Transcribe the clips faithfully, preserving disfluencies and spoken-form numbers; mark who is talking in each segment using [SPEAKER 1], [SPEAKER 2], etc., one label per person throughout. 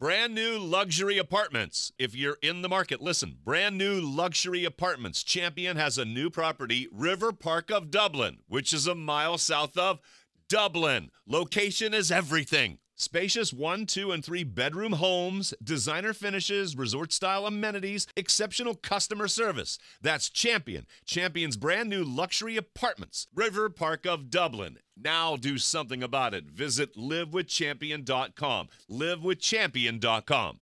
[SPEAKER 1] Brand new luxury apartments. If you're in the market, listen. Brand new luxury apartments. Champion has a new property, River Park of Dublin, which is a mile south of Dublin. Location is everything. Spacious one, two, and three bedroom homes, designer finishes, resort-style amenities, exceptional customer service. That's Champion. Champion's brand new luxury apartments. River Park of Dublin. Now do something about it. Visit live with champion dot com. live with champion dot com.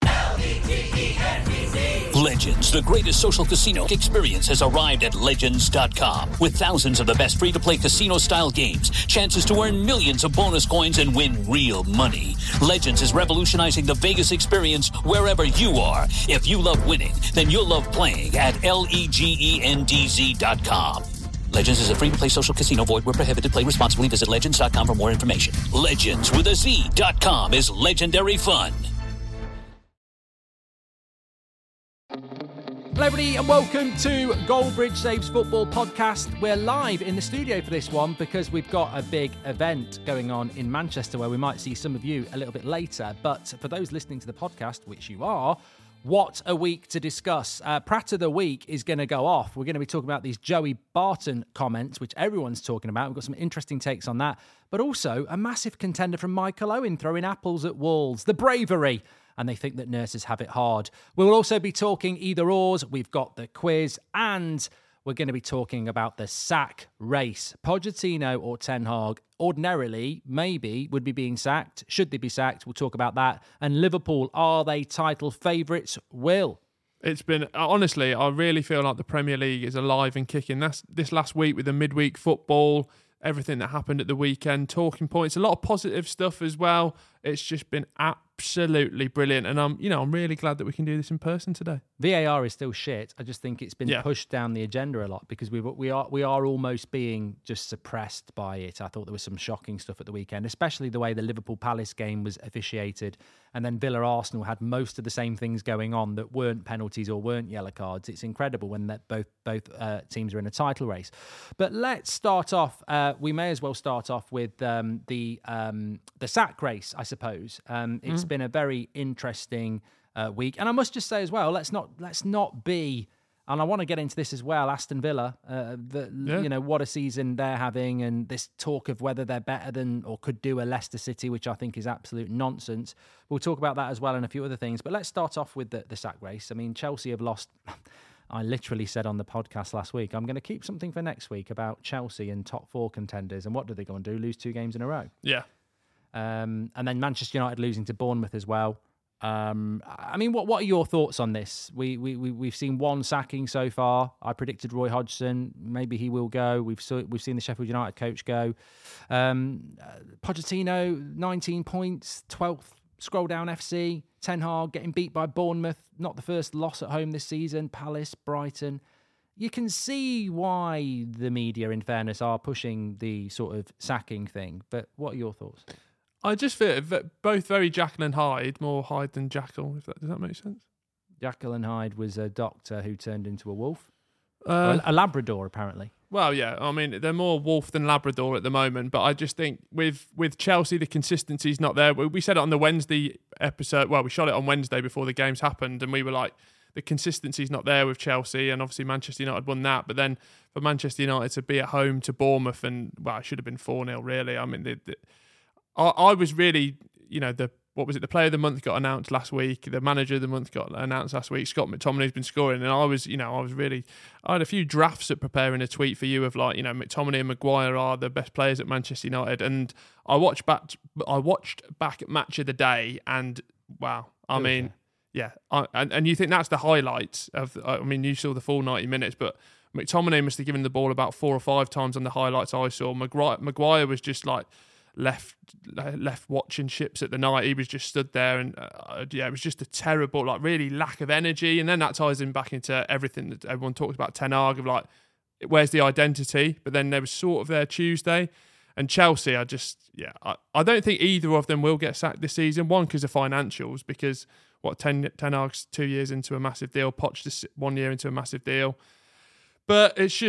[SPEAKER 2] Legends, the greatest social casino experience, has arrived at legends dot com. With thousands of the best free-to-play casino-style games, chances to earn millions of bonus coins and win real money. Legends is revolutionizing the Vegas experience wherever you are. If you love winning, then you'll love playing at legends dot com. Legends is a free-to-play social casino. Void where prohibited. Play responsibly. Visit legends dot com for more information. Legends with a Z dot com is legendary fun.
[SPEAKER 3] Hello everybody and welcome to Goldbridge Saves Football Podcast. We're live in the studio for this one because we've got a big event going on in Manchester where we might see some of you a little bit later. But for those listening to the podcast, which you are, what a week to discuss. Uh, Pratt of the Week is going to go off. We're going to be talking about these Joey Barton comments, which everyone's talking about. We've got some interesting takes on that. But also a massive contender from Michael Owen throwing apples at walls. The bravery. And they think that nurses have it hard. We'll also be talking either ors. We've got the quiz and we're going to be talking about the sack race. Pochettino or Ten Hag ordinarily, maybe, would be being sacked. Should they be sacked? We'll talk about that. And Liverpool, are they title favourites? Will?
[SPEAKER 4] It's been, honestly, I really feel like the Premier League is alive and kicking. That's this last week with the midweek football, everything that happened at the weekend, talking points, a lot of positive stuff as well. It's just been absolutely brilliant. And I'm, you know, I'm really glad that we can do this in person today.
[SPEAKER 3] V A R is still shit. I just think it's been
[SPEAKER 4] yeah. pushed
[SPEAKER 3] down the agenda a lot because we we are we are almost being just suppressed by it. I thought there was some shocking stuff at the weekend, especially the way the Liverpool Palace game was officiated, and then Villa Arsenal had most of the same things going on that weren't penalties or weren't yellow cards. It's incredible when that both both uh, teams are in a title race. But let's start off. Uh, we may as well start off with um, the um, the sack race, I suppose. Um, it's mm. been a very interesting uh, week, and I must just say as well, let's not let's not be. And I want to get into this as well. Aston Villa, uh, the, yeah. you know, what a season they're having, and this talk of whether they're better than or could do a Leicester City, which I think is absolute nonsense. We'll talk about that as well and a few other things. But let's start off with the, the sack race. I mean, Chelsea have lost. I literally said on the podcast last week, I'm going to keep something for next week about Chelsea and top four contenders. And what do they go and do? Lose two games in a row.
[SPEAKER 4] Yeah.
[SPEAKER 3] Um, and then Manchester United losing to Bournemouth as well. Um, I mean, what what are your thoughts on this? We we, we we've seen one sacking so far. I predicted Roy Hodgson. Maybe he will go. We've saw, we've seen the Sheffield United coach go. Um, uh, Pochettino, nineteen points, twelfth. Scroll down F C. Ten Hag getting beat by Bournemouth. Not the first loss at home this season. Palace, Brighton. You can see why the media, in fairness, are pushing the sort of sacking thing. But what are your thoughts?
[SPEAKER 4] I just feel both very Jekyll and Hyde, more Hyde than Jekyll, if that, does that make sense?
[SPEAKER 3] Jekyll and Hyde was a doctor who turned into a wolf.
[SPEAKER 4] Uh,
[SPEAKER 3] a, a Labrador, apparently.
[SPEAKER 4] Well, yeah, I mean, they're more wolf than Labrador at the moment, but I just think with, with Chelsea, the consistency's not there. We, we said it on the Wednesday episode, well, we shot it on Wednesday before the games happened, and we were like, the consistency's not there with Chelsea, and obviously Manchester United won that, but then for Manchester United to be at home to Bournemouth, and, well, it should have been four nil, really. I mean, the, the, I, I was really, you know, the what was it? The player of the month got announced last week. The manager of the month got announced last week. Scott McTominay's been scoring, and I was, you know, I was really, I had a few drafts at preparing a tweet for you of like, you know, McTominay and Maguire are the best players at Manchester United, and I watched back, I watched back at Match of the Day, and wow, I okay. mean, yeah, I, and and you think that's the highlights of? I mean, you saw the full ninety minutes, but McTominay must have given the ball about four or five times on the highlights I saw. Maguire, Maguire was just like. left left watching ships at the night. He was just stood there, and uh, yeah, it was just a terrible, like, really lack of energy. And then that ties in back into everything that everyone talks about Ten Hag, of like, where's the identity? But then there was sort of there Tuesday, and Chelsea, I just, yeah, I, I don't think either of them will get sacked this season. One, because of financials, because what, Ten, Ten Hag's two years into a massive deal, Poch just one year into a massive deal. But it's just,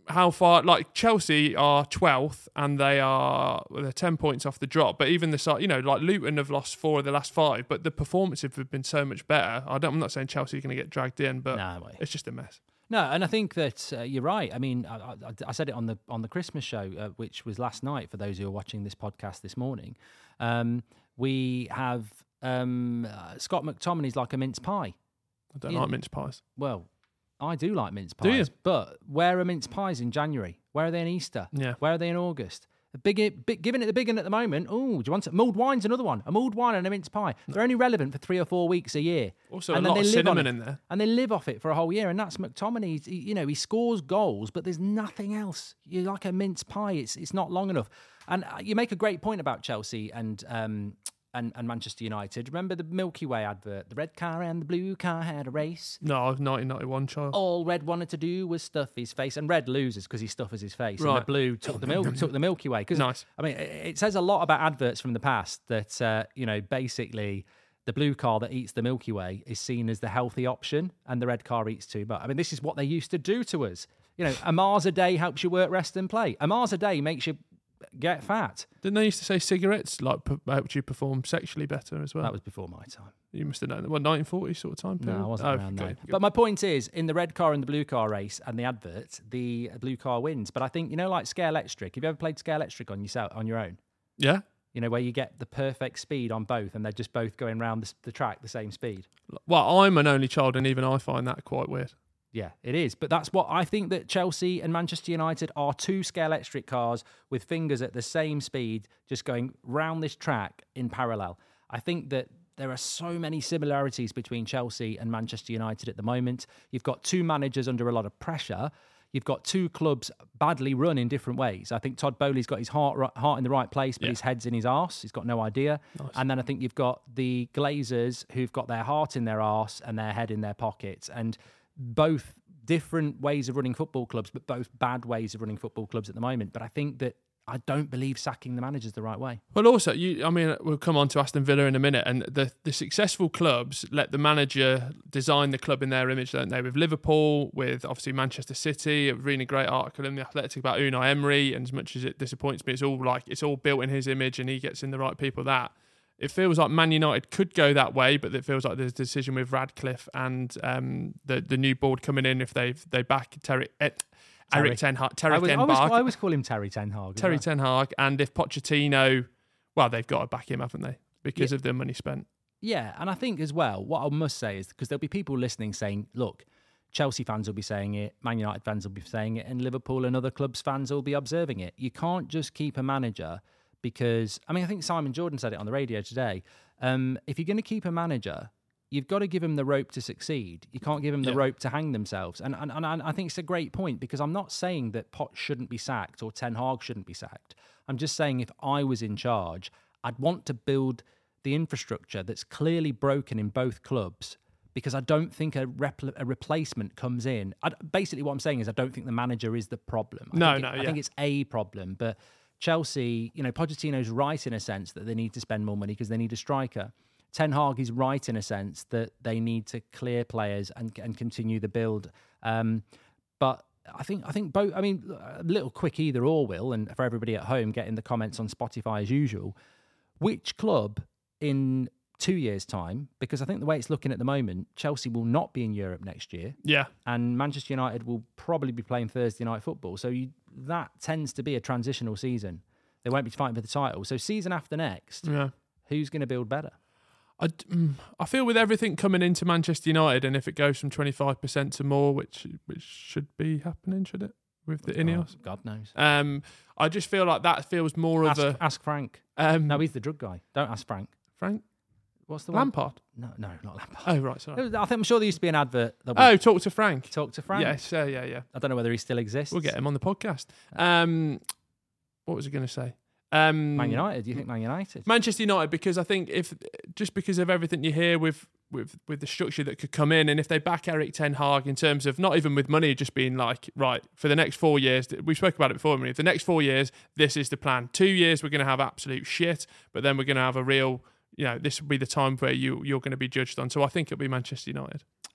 [SPEAKER 4] how far, like Chelsea are twelfth and they are, well, they're ten points off the drop. But even the side, you know, like Luton have lost four of the last five, but the performances have been so much better. I don't, I'm not saying Chelsea are going to get dragged in, but
[SPEAKER 3] No,
[SPEAKER 4] it's just a mess.
[SPEAKER 3] No, and I think that uh, you're right. I mean, I, I, I said it on the on the Christmas show, uh, which was last night. For those who are watching this podcast this morning, um, we have um, uh, Scott McTominay's like a mince pie.
[SPEAKER 4] I don't
[SPEAKER 3] You
[SPEAKER 4] like
[SPEAKER 3] know-
[SPEAKER 4] mince pies.
[SPEAKER 3] Well, I do like mince
[SPEAKER 4] Do you?
[SPEAKER 3] pies, but where are mince pies in January? Where are they in Easter?
[SPEAKER 4] Yeah.
[SPEAKER 3] Where are they in August? A big, big, giving it the big one at the moment. Oh, do you want some? Mulled wine's another one. A mulled wine and a mince pie. They're only relevant for three or four weeks a year.
[SPEAKER 4] Also,
[SPEAKER 3] And
[SPEAKER 4] a
[SPEAKER 3] then
[SPEAKER 4] lot
[SPEAKER 3] they
[SPEAKER 4] of
[SPEAKER 3] live on
[SPEAKER 4] cinnamon
[SPEAKER 3] it.
[SPEAKER 4] in there.
[SPEAKER 3] And they live off it for a whole year. And that's McTominay. He, you know, he scores goals, but there's nothing else. You're like a mince pie. It's it's not long enough. And uh, you make a great point about Chelsea and um and, and Manchester United. Remember the Milky Way advert? The red car and the blue car had a race.
[SPEAKER 4] No, I was nineteen ninety-one child.
[SPEAKER 3] All Red wanted to do was stuff his face, and Red loses because he stuffs his face. And the
[SPEAKER 4] Right.
[SPEAKER 3] blue took the milk, took the Milky Way. 'Cause,
[SPEAKER 4] Nice.
[SPEAKER 3] I mean, it it says a lot about adverts from the past that uh, you know basically the blue car that eats the Milky Way is seen as the healthy option, and the red car eats too much. I mean, this is what they used to do to us. You know, a Mars a day helps you work, rest, and play. A Mars a day makes you get fat.
[SPEAKER 4] Didn't they used to say cigarettes like p- helped you perform sexually better as well?
[SPEAKER 3] That was before my time.
[SPEAKER 4] You must have known that. What, nineteen forty sort of time period?
[SPEAKER 3] No, I wasn't
[SPEAKER 4] Oh,
[SPEAKER 3] around
[SPEAKER 4] okay,
[SPEAKER 3] then.
[SPEAKER 4] good.
[SPEAKER 3] But my point is, in the red car and the blue car race and the advert, the blue car wins. But I think, you know, like Scale Electric. Have you ever played Scale Electric on yourself on your own?
[SPEAKER 4] Yeah.
[SPEAKER 3] You know, where you get the perfect speed on both, and they're just both going around the, the track the same speed.
[SPEAKER 4] Well, I'm an only child, and even I find that quite weird.
[SPEAKER 3] Yeah, it is. But that's what I think, that Chelsea and Manchester United are two Scale Electric cars with fingers at the same speed, just going round this track in parallel. I think that there are so many similarities between Chelsea and Manchester United at the moment. You've got two managers under a lot of pressure. You've got two clubs badly run in different ways. I think Todd Bowley's got his heart heart in the right place, but
[SPEAKER 4] Yeah.
[SPEAKER 3] his head's in his arse. He's got no idea.
[SPEAKER 4] Nice.
[SPEAKER 3] And then I think you've got the Glazers who've got their heart in their arse and their head in their pockets. And both different ways of running football clubs, but both bad ways of running football clubs at the moment. But I think that I don't believe sacking the manager's the right way.
[SPEAKER 4] Well, also, you, I mean, we'll come on to Aston Villa in a minute, and the, the successful clubs let the manager design the club in their image, don't they? With Liverpool, with obviously Manchester City, a really great article in The Athletic about Unai Emery, and as much as it disappoints me, it's all like it's all built in his image, and he gets in the right people. That it feels like Man United could go that way, but it feels like there's a decision with Radcliffe and um, the the new board coming in if they they back Terry. Eh,
[SPEAKER 3] Terry.
[SPEAKER 4] Eric Ten Hag, Terry
[SPEAKER 3] I, was,
[SPEAKER 4] Ten
[SPEAKER 3] I, always,
[SPEAKER 4] Hag,
[SPEAKER 3] I always call him Terry Ten Hag. as
[SPEAKER 4] Terry
[SPEAKER 3] well.
[SPEAKER 4] Ten Hag, and if Pochettino, well, they've got to back him, haven't they? Because
[SPEAKER 3] Yeah.
[SPEAKER 4] of the money spent.
[SPEAKER 3] Yeah, and I think as well, what I must say is, because there'll be people listening saying, look, Chelsea fans will be saying it, Man United fans will be saying it, and Liverpool and other clubs fans will be observing it. You can't just keep a manager because, I mean, I think Simon Jordan said it on the radio today. Um, if you're going to keep a manager, you've got to give him the rope to succeed. You can't give him the
[SPEAKER 4] Yeah.
[SPEAKER 3] rope to hang themselves. And, and and I think it's a great point, because I'm not saying that Poch shouldn't be sacked or Ten Hag shouldn't be sacked. I'm just saying if I was in charge, I'd want to build the infrastructure that's clearly broken in both clubs, because I don't think a, repl- a replacement comes in. I, basically, what I'm saying is I don't think the manager is the problem. I
[SPEAKER 4] No,
[SPEAKER 3] think
[SPEAKER 4] no,
[SPEAKER 3] it, I
[SPEAKER 4] yeah.
[SPEAKER 3] think it's a problem. But Chelsea, you know, Pochettino's right in a sense that they need to spend more money because they need a striker. Ten Hag is right in a sense that they need to clear players and and continue the build. Um, but I think I think both. I mean, a little quick either or, Will, and for everybody at home getting the comments on Spotify as usual. Which club in two years' time? Because I think the way it's looking at the moment, Chelsea will not be in Europe next year,
[SPEAKER 4] Yeah.
[SPEAKER 3] and Manchester United will probably be playing Thursday night football. So you, that tends to be a transitional season. They won't be fighting for the title. So season after next,
[SPEAKER 4] Yeah.
[SPEAKER 3] who's going to build better?
[SPEAKER 4] I, mm, I feel with everything coming into Manchester United, and if it goes from twenty-five percent to more, which which should be happening, should it, with the Ineos?
[SPEAKER 3] Oh, God knows.
[SPEAKER 4] Um, I just feel like that feels more
[SPEAKER 3] Ask,
[SPEAKER 4] of a...
[SPEAKER 3] ask Frank.
[SPEAKER 4] Um,
[SPEAKER 3] No, he's the drug guy. Don't ask Frank.
[SPEAKER 4] Frank?
[SPEAKER 3] What's the one?
[SPEAKER 4] Lampard?
[SPEAKER 3] No, no, not Lampard.
[SPEAKER 4] Oh, right, sorry.
[SPEAKER 3] I think I'm sure there used to be an advert that we
[SPEAKER 4] Oh, talk to Frank.
[SPEAKER 3] talk to Frank.
[SPEAKER 4] Yes, uh, yeah, yeah.
[SPEAKER 3] I don't know whether he still exists.
[SPEAKER 4] We'll get him on the podcast. Um, what was I going to say? Um,
[SPEAKER 3] Man United. Do you think Man United?
[SPEAKER 4] Manchester United, because I think if just because of everything you hear with with with the structure that could come in, and if they back Eric Ten Hag in terms of not even with money, just being like, right, for the next four years, we spoke about it before, Marie, for the next four years, this is the plan. Two years, we're going to have absolute shit, but then we're going to have a real, you know, this will be the time where you you're going to be judged on. So I think it'll be Manchester United.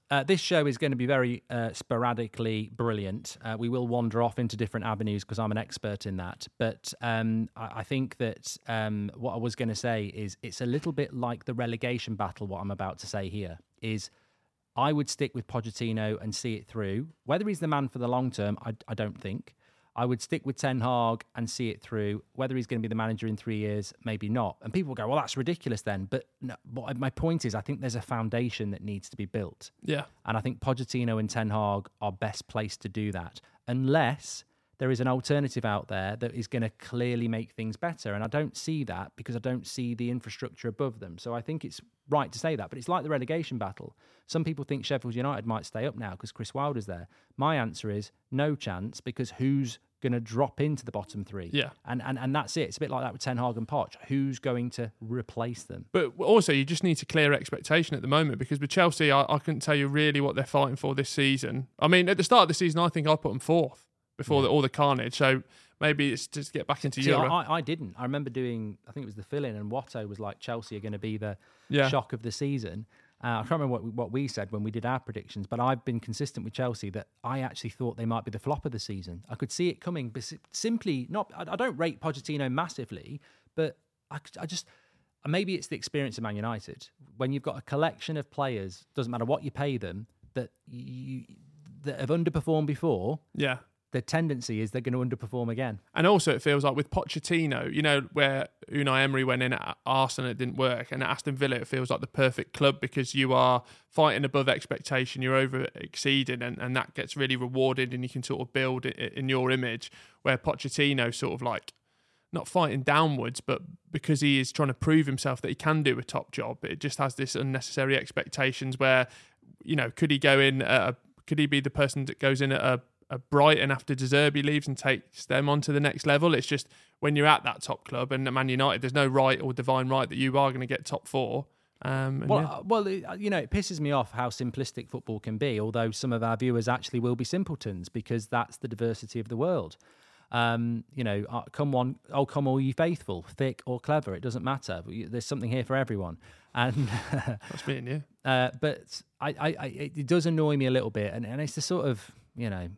[SPEAKER 3] Uh, this show is going to be very uh, sporadically brilliant. Uh, we will wander off into different avenues because I'm an expert in that. But um, I, I think that um, what I was going to say is it's a little bit like the relegation battle, what I'm about to say here, is I would stick with Pochettino and see it through. Whether he's the man for the long term, I, I don't think. I would stick with Ten Hag and see it through. Whether he's going to be the manager in three years, maybe not. And people will go, well, that's ridiculous then. But no, but my point is, I think there's a foundation that needs to be built.
[SPEAKER 4] Yeah.
[SPEAKER 3] And I think Pochettino and Ten Hag are best placed to do that, unless there is an alternative out there that is going to clearly make things better. And I don't see that because I don't see the infrastructure above them. So I think it's right to say that. But it's like the relegation battle. Some people think Sheffield United might stay up now because Chris Wilder's there. My answer is no chance, because who's going to drop into the bottom three?
[SPEAKER 4] Yeah.
[SPEAKER 3] And, and and that's it. It's a bit like that with Ten Hag and Poch. Who's going to replace them?
[SPEAKER 4] But also, you just need to clear expectation at the moment, because with Chelsea, I, I couldn't tell you really what they're fighting for this season. I mean, at the start of the season, I think I put them fourth before yeah. the, all the carnage. So maybe it's just get back into
[SPEAKER 3] See,
[SPEAKER 4] Europe.
[SPEAKER 3] I, I didn't. I remember doing, I think it was the fill-in, and Watto was like, Chelsea are going to be the
[SPEAKER 4] yeah.
[SPEAKER 3] shock of the season. Uh, I can't remember what we, what we said when we did our predictions, but I've been consistent with Chelsea that I actually thought they might be the flop of the season. I could see it coming, but simply not. I, I don't rate Pochettino massively, but I, I just maybe it's the experience of Man United when you've got a collection of players. Doesn't matter what you pay them, that you that have underperformed before.
[SPEAKER 4] Yeah.
[SPEAKER 3] The tendency is they're going to underperform again.
[SPEAKER 4] And also it feels like with Pochettino, you know, where Unai Emery went in at Arsenal, it didn't work. And at Aston Villa, it feels like the perfect club because you are fighting above expectation, you're over exceeding, and, and that gets really rewarded and you can sort of build it in your image. Where Pochettino sort of like, not fighting downwards, but because he is trying to prove himself that he can do a top job, it just has this unnecessary expectations where, you know, could he go in, at a, could he be the person that goes in at a a Brighton after De Zerbi leaves and takes them on to the next level? It's just when you're at that top club and at Man United, there's no right or divine right that you are going to get top four. Um,
[SPEAKER 3] well,
[SPEAKER 4] yeah.
[SPEAKER 3] well, you know, it pisses me off how simplistic football can be, although some of our viewers actually will be simpletons because that's the diversity of the world. Um, you know, uh, come one, oh, come all you faithful, thick or clever, it doesn't matter. There's something here for everyone. And
[SPEAKER 4] that's me and you.
[SPEAKER 3] Uh, but I, I, I, it does annoy me a little bit. And, and it's the sort of, you know,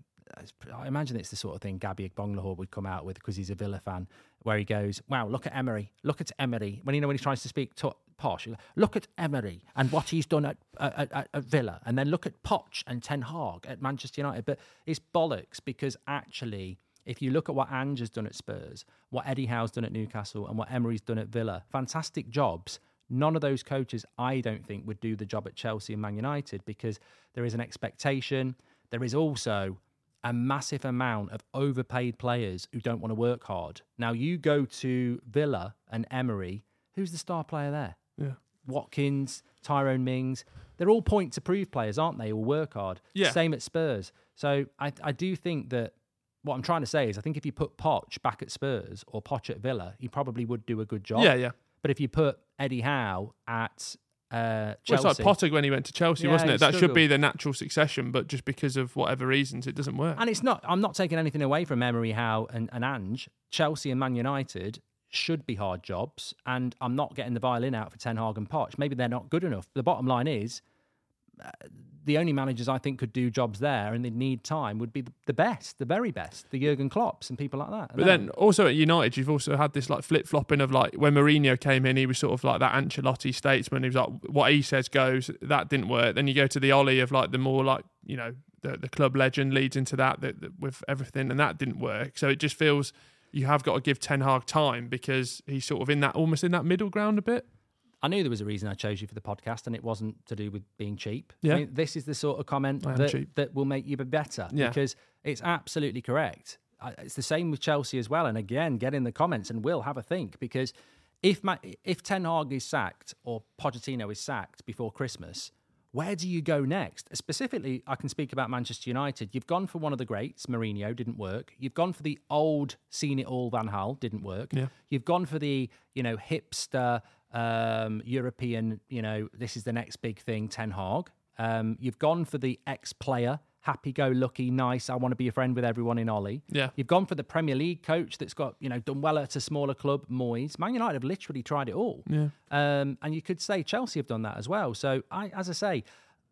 [SPEAKER 3] I imagine it's the sort of thing Gabby Agbonlahor would come out with because he's a Villa fan, where he goes, wow, look at Emery, look at Emery. When you know when he tries to speak to posh, look at Emery and what he's done at, at, at, at Villa, and then look at Poch and Ten Hag at Manchester United. But it's bollocks, because actually, if you look at what Ange has done at Spurs, what Eddie Howe's done at Newcastle, and what Emery's done at Villa, fantastic jobs. None of those coaches, I don't think, would do the job at Chelsea and Man United, because there is an expectation. There is also a massive amount of overpaid players who don't want to work hard. Now, you go to Villa and Emery, who's the star player there?
[SPEAKER 4] Yeah.
[SPEAKER 3] Watkins, Tyrone Mings. They're all point-to-prove players, aren't they? All work hard.
[SPEAKER 4] Yeah.
[SPEAKER 3] Same at Spurs. So I, I do think that what I'm trying to say is I think if you put Poch back at Spurs or Poch at Villa, he probably would do a good job.
[SPEAKER 4] Yeah, yeah.
[SPEAKER 3] But if you put Eddie Howe at Uh, Chelsea.
[SPEAKER 4] Well, it's like Potter when he went to Chelsea,
[SPEAKER 3] yeah,
[SPEAKER 4] wasn't it? That
[SPEAKER 3] struggled.
[SPEAKER 4] should be the natural succession, but just because of whatever reasons, it doesn't work.
[SPEAKER 3] And it's not. I'm not taking anything away from Emery, Howe, and, and Ange. Chelsea and Man United should be hard jobs, and I'm not getting the violin out for Ten Hag and Poch. Maybe they're not good enough. The bottom line is, uh, the only managers I think could do jobs there, and they need time, would be the, the best, the very best, the Jurgen Klopps and people like that.
[SPEAKER 4] But then also at United, you've also had this like flip flopping of like when Mourinho came in, he was sort of like that Ancelotti statesman. He was like, what he says goes. That didn't work. Then you go to the Ollie of like the more like, you know, the, the club legend leads into that, that, that with everything, and that didn't work. So it just feels you have got to give Ten Hag time, because he's sort of in that almost in that middle ground a bit.
[SPEAKER 3] I knew there was a reason I chose you for the podcast, and it wasn't to do with being cheap.
[SPEAKER 4] Yeah.
[SPEAKER 3] I mean, this is the sort of comment
[SPEAKER 4] I am
[SPEAKER 3] that,
[SPEAKER 4] cheap.
[SPEAKER 3] that will make you be better,
[SPEAKER 4] Yeah.
[SPEAKER 3] because it's absolutely correct. I- It's the same with Chelsea as well. And again, get in the comments and we'll have a think, because if Ma- if Ten Hag is sacked or Pochettino is sacked before Christmas, where do you go next? Specifically, I can speak about Manchester United. You've gone for one of the greats, Mourinho, didn't work. You've gone for the old, seen it all Van Gaal, didn't work.
[SPEAKER 4] Yeah.
[SPEAKER 3] You've gone for the, you know, hipster, um, European, you know, this is the next big thing, Ten Hag. Um, you've gone for the ex-player, happy-go-lucky, nice, I want to be a friend with everyone in Ollie.
[SPEAKER 4] Yeah.
[SPEAKER 3] You've gone for the Premier League coach that's got, you know, done well at a smaller club, Moyes. Man United have literally tried it all.
[SPEAKER 4] Yeah.
[SPEAKER 3] Um, and you could say Chelsea have done that as well. So, I, as I say,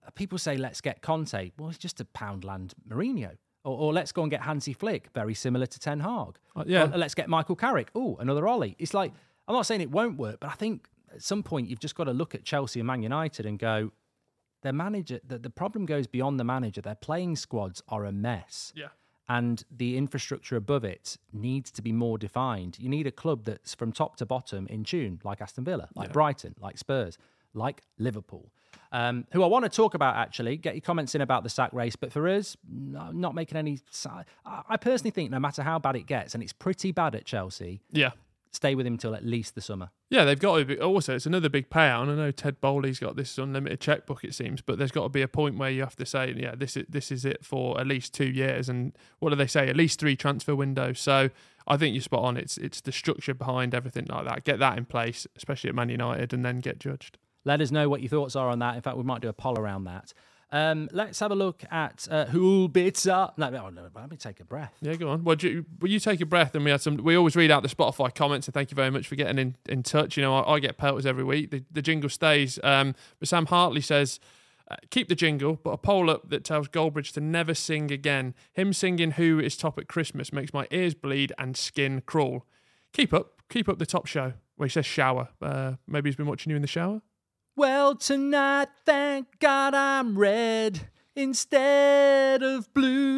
[SPEAKER 3] people say, let's get Conte. Well, it's just a Poundland Mourinho. Or, or let's go and get Hansi Flick, very similar to Ten Hag.
[SPEAKER 4] Uh, yeah.
[SPEAKER 3] Or let's get Michael Carrick. Oh, another Ollie. It's like, I'm not saying it won't work, but I think at some point you've just got to look at Chelsea and Man United and go, their manager, the, the problem goes beyond the manager. Their playing squads are a mess.
[SPEAKER 4] Yeah.
[SPEAKER 3] And the infrastructure above it needs to be more defined. You need a club that's from top to bottom in tune, like Aston Villa, like yeah. Brighton, like Spurs, like Liverpool, um, who I want to talk about, actually. Get your comments in about the sack race. But for us, I'm not making any... I personally think no matter how bad it gets, and it's pretty bad at Chelsea...
[SPEAKER 4] Yeah.
[SPEAKER 3] Stay with him till at least the summer.
[SPEAKER 4] Yeah, they've got to be. Also, it's another big payout. And I know Ted Bowley's got this unlimited checkbook, it seems, but there's got to be a point where you have to say, yeah, this is this is it for at least two years. And what do they say? At least three transfer windows. So I think you're spot on. It's it's the structure behind everything like that. Get that in place, especially at Man United, and then get judged.
[SPEAKER 3] Let us know what your thoughts are on that. In fact, we might do a poll around that. Um, let's have a look at uh, who bits up. No, no, no, let me take a breath.
[SPEAKER 4] Yeah, go on. Well, you, will you take a breath? And we had some. We always read out the Spotify comments, and thank you very much for getting in, in touch. You know, I, I get pelters every week. The, the jingle stays. Um, but Sam Hartley says, uh, keep the jingle, but a poll up that tells Goldbridge to never sing again. Him singing "Who is top at Christmas" makes my ears bleed and skin crawl. Keep up, keep up the top show. Well, he says shower. Uh, maybe he's been watching you in the shower.
[SPEAKER 3] Well, tonight, thank God I'm red instead of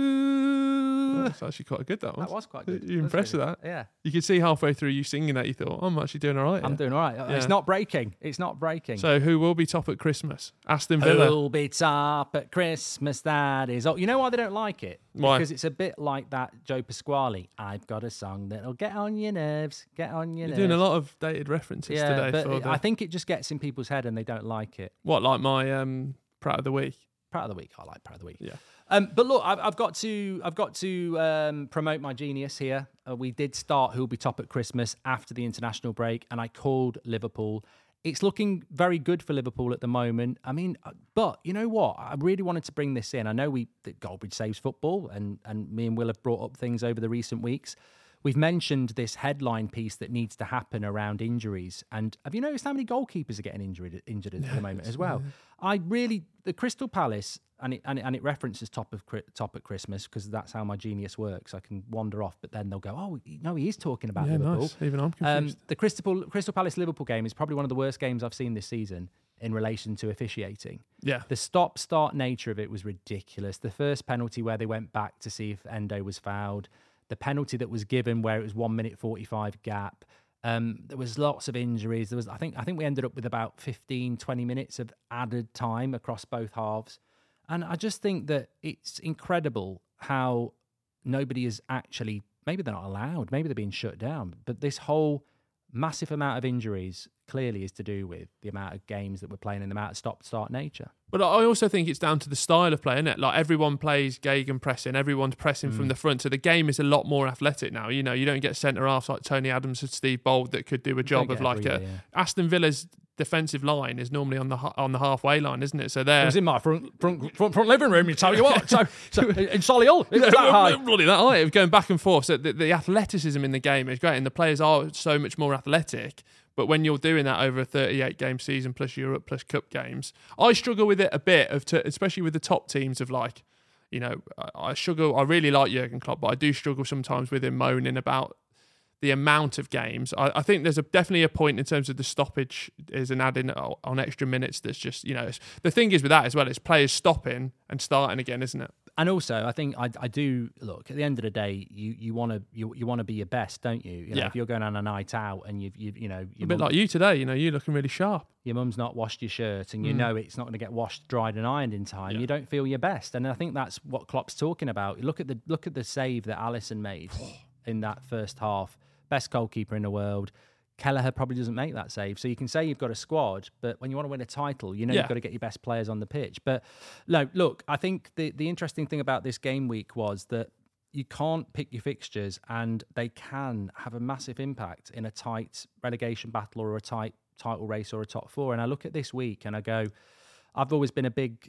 [SPEAKER 3] blue.
[SPEAKER 4] Oh, that's actually quite good, that one.
[SPEAKER 3] That was quite good.
[SPEAKER 4] You're impressed with that?
[SPEAKER 3] Yeah.
[SPEAKER 4] You could see halfway through you singing that, you thought, I'm actually doing all right.
[SPEAKER 3] I'm
[SPEAKER 4] here.
[SPEAKER 3] doing all right.
[SPEAKER 4] Yeah.
[SPEAKER 3] It's not breaking. It's not breaking.
[SPEAKER 4] So who will be top at Christmas? Aston Villa.
[SPEAKER 3] Who'll be top at Christmas, that is... Oh, you know why they don't like it?
[SPEAKER 4] Why?
[SPEAKER 3] Because it's a bit like that Joe Pasquale. I've got a song that'll get on your nerves, get on your
[SPEAKER 4] You're
[SPEAKER 3] nerves.
[SPEAKER 4] doing a lot of dated references
[SPEAKER 3] yeah,
[SPEAKER 4] today.
[SPEAKER 3] but
[SPEAKER 4] for
[SPEAKER 3] it,
[SPEAKER 4] the...
[SPEAKER 3] I think it just gets in people's head and they don't like it.
[SPEAKER 4] What, like my um, Prat of the Week?
[SPEAKER 3] Prat of the Week. I like Prat of the Week.
[SPEAKER 4] Yeah.
[SPEAKER 3] Um, but look, I've, I've got to, I've got to um, promote my genius here. Uh, we did start who'll be top at Christmas after the international break, and I called Liverpool. It's looking very good for Liverpool at the moment. I mean, but you know what? I really wanted to bring this in. I know we that Goldbridge saves football, and and me and Will have brought up things over the recent weeks. We've mentioned this headline piece that needs to happen around injuries. And have you noticed how many goalkeepers are getting injured, injured at the moment as well? I really, the Crystal Palace, and it, and it, and it references top of top at Christmas because that's how my genius works. I can wander off, but then they'll go, oh, no, he is talking about
[SPEAKER 4] yeah,
[SPEAKER 3] Liverpool.
[SPEAKER 4] Nice. Even I'm confused.
[SPEAKER 3] Um, the Crystal, Crystal Palace-Liverpool game is probably one of the worst games I've seen this season in relation to officiating.
[SPEAKER 4] Yeah.
[SPEAKER 3] The stop-start nature of it was ridiculous. The first penalty where they went back to see if Endo was fouled, the penalty that was given where it was one minute forty-five gap. Um, there was lots of injuries. There was, I think, I think we ended up with about fifteen, twenty minutes of added time across both halves. And I just think that it's incredible how nobody is actually, maybe they're not allowed, maybe they're being shut down, but this whole massive amount of injuries clearly is to do with the amount of games that we're playing and the amount of stop-start nature.
[SPEAKER 4] But I also think it's down to the style of play, isn't it? Like everyone plays Gegen pressing, everyone's pressing mm. from the front, so the game is a lot more athletic now. You know, you don't get centre halves like Tony Adams and Steve Bold that could do a job of like a... Yeah. Aston Villa's defensive line is normally on the on the halfway line, isn't it? So there,
[SPEAKER 3] it was in my front front front, front living room. You tell you what, so, so in Solihull, it was that high,
[SPEAKER 4] bloody that high, going back and forth. So the, the athleticism in the game is great, and the players are so much more athletic. But when you're doing that over a thirty-eight game season plus Europe plus Cup games, I struggle with it a bit, of t- especially with the top teams of like, you know, I, I struggle. I really like Jurgen Klopp, but I do struggle sometimes with him moaning about the amount of games. I, I think there's a, definitely a point in terms of the stoppage is an add-in on extra minutes that's just, you know, the thing is with that as well, it's players stopping and starting again, isn't it?
[SPEAKER 3] And also, I think I, I do look at the end of the day. You you want to you, you want to be your best, don't you? You know,
[SPEAKER 4] yeah.
[SPEAKER 3] If you're going on a night out and you've you you know
[SPEAKER 4] a bit like you today, you know, you're looking really sharp.
[SPEAKER 3] Your mum's not washed your shirt, and you mm. know it's not going to get washed, dried, and ironed in time. Yeah. You don't feel your best, and I think that's what Klopp's talking about. Look at the look at the save that Alisson made in that first half. Best goalkeeper in the world. Kelleher probably doesn't make that save. So you can say you've got a squad, but when you want to win a title, you know yeah. you've got to get your best players on the pitch. But no, look, I think the, the interesting thing about this game week was that you can't pick your fixtures and they can have a massive impact in a tight relegation battle or a tight title race or a top four. And I look at this week and I go, I've always been a big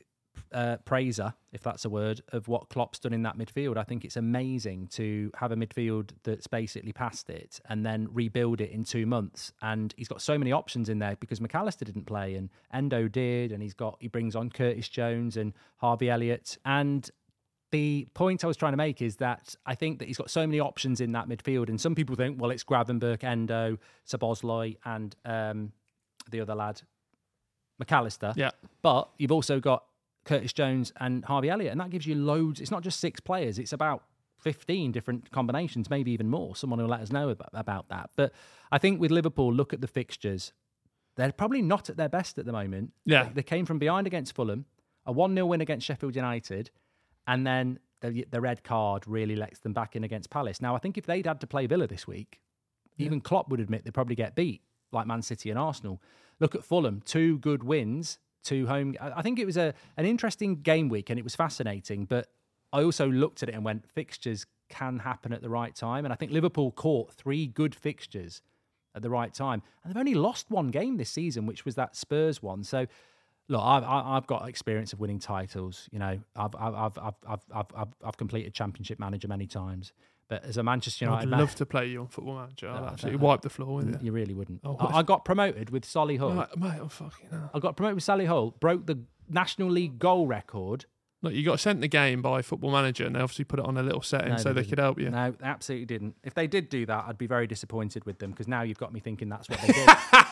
[SPEAKER 3] uh, praiser, if that's a word, of what Klopp's done in that midfield. I think it's amazing to have a midfield that's basically past it and then rebuild it in two months. And he's got so many options in there because McAllister didn't play and Endo did, and he's got he brings on Curtis Jones and Harvey Elliott. And the point I was trying to make is that I think that he's got so many options in that midfield. And some people think, well, it's Gravenberch, Endo, Szoboszlai, and um, the other lad, McAllister.
[SPEAKER 4] Yeah.
[SPEAKER 3] But you've also got Curtis Jones and Harvey Elliott, and that gives you loads. It's not just six players. It's about fifteen different combinations, maybe even more. Someone will let us know about, about that. But I think with Liverpool, look at the fixtures. They're probably not at their best at the moment.
[SPEAKER 4] Yeah.
[SPEAKER 3] They, they came from behind against Fulham, a one nil win against Sheffield United, and then the, the red card really lets them back in against Palace. Now, I think if they'd had to play Villa this week, yeah. even Klopp would admit they'd probably get beat, like Man City and Arsenal. Look at Fulham, two good wins, two home. I think it was a an interesting game week and it was fascinating, but I also looked at it and went, fixtures can happen at the right time. And I think Liverpool caught three good fixtures at the right time. And they've only lost one game this season, which was that Spurs one. So, look, I've I've got experience of winning titles. You know, I've I've I've I've I've I've, I've completed Championship Manager many times. But as a Manchester United,
[SPEAKER 4] I'd
[SPEAKER 3] man,
[SPEAKER 4] love to play you on Football Manager. I'd
[SPEAKER 3] No,
[SPEAKER 4] absolutely
[SPEAKER 3] no,
[SPEAKER 4] wipe the floor with you.
[SPEAKER 3] you really wouldn't.
[SPEAKER 4] Oh,
[SPEAKER 3] I, I got promoted with Solly Hull.
[SPEAKER 4] Mate, mate, oh fucking hell.
[SPEAKER 3] I got promoted with Solly Hull, broke the National League goal record.
[SPEAKER 4] Look, you got sent the game by Football Manager, and they obviously put it on a little setting
[SPEAKER 3] No,
[SPEAKER 4] so they
[SPEAKER 3] didn't.
[SPEAKER 4] could help you.
[SPEAKER 3] No, they absolutely didn't. If they did do that, I'd be very disappointed with them because now you've got me thinking that's what they did.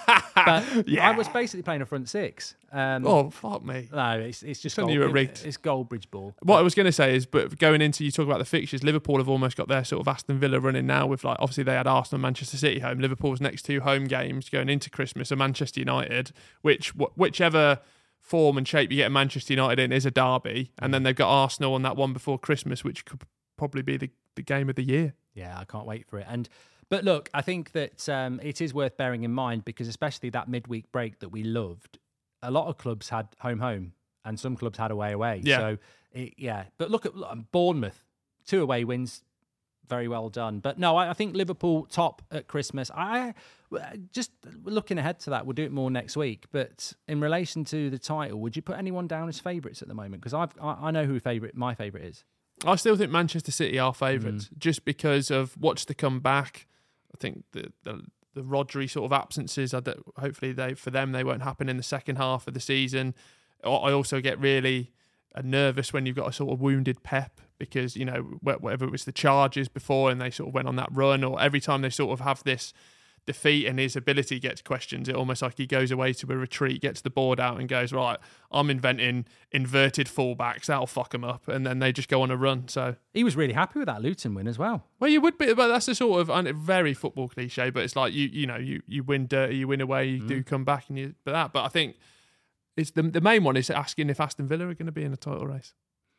[SPEAKER 3] But
[SPEAKER 4] Yeah.
[SPEAKER 3] I was basically playing a front six. Um,
[SPEAKER 4] Oh, fuck me.
[SPEAKER 3] no, it's it's just
[SPEAKER 4] Send
[SPEAKER 3] gold,
[SPEAKER 4] you a
[SPEAKER 3] it-
[SPEAKER 4] rigged.
[SPEAKER 3] It's Goldbridge ball.
[SPEAKER 4] What I was going to say is, but going into, you talk about the fixtures, Liverpool have almost got their sort of Aston Villa running now with, like, obviously they had Arsenal and Manchester City home. Liverpool's next two home games going into Christmas are Manchester United, which wh- whichever form and shape you get Manchester United in is a derby. And then they've got Arsenal on that one before Christmas, which could probably be the, the game of the year.
[SPEAKER 3] Yeah, I can't wait for it. And but look, I think that um, it is worth bearing in mind because especially that midweek break that we loved, a lot of clubs had home home and some clubs had away away.
[SPEAKER 4] Yeah.
[SPEAKER 3] So it, yeah, but look at look, Bournemouth, two away wins, very well done. But no, I, I think Liverpool top at Christmas. I just looking ahead to that. We'll do it more next week. But in relation to the title, would you put anyone down as favourites at the moment? Because I've I, I know who favourite my favourite is.
[SPEAKER 4] I still think Manchester City are favourites
[SPEAKER 3] Mm.
[SPEAKER 4] just because of what's to come back. I think the the, the Rodri sort of absences, I don't, hopefully they for them, they won't happen in the second half of the season. I also get really uh, nervous when you've got a sort of wounded Pep because, you know, whatever it was the Chargers before and they sort of went on that run, or every time they sort of have this defeat and his ability gets questioned, it almost like he goes away to a retreat, gets the board out and goes, right, I'm inventing inverted fullbacks, that'll fuck them up, and then they just go on a run. So
[SPEAKER 3] He was really happy with that Luton win as well.
[SPEAKER 4] well, you would be, but that's a sort of and very football cliche, but it's like you you know you you win dirty, you win away, you do come back, and you but that. But I think it's the the main one is asking if Aston Villa are going to be in a title race.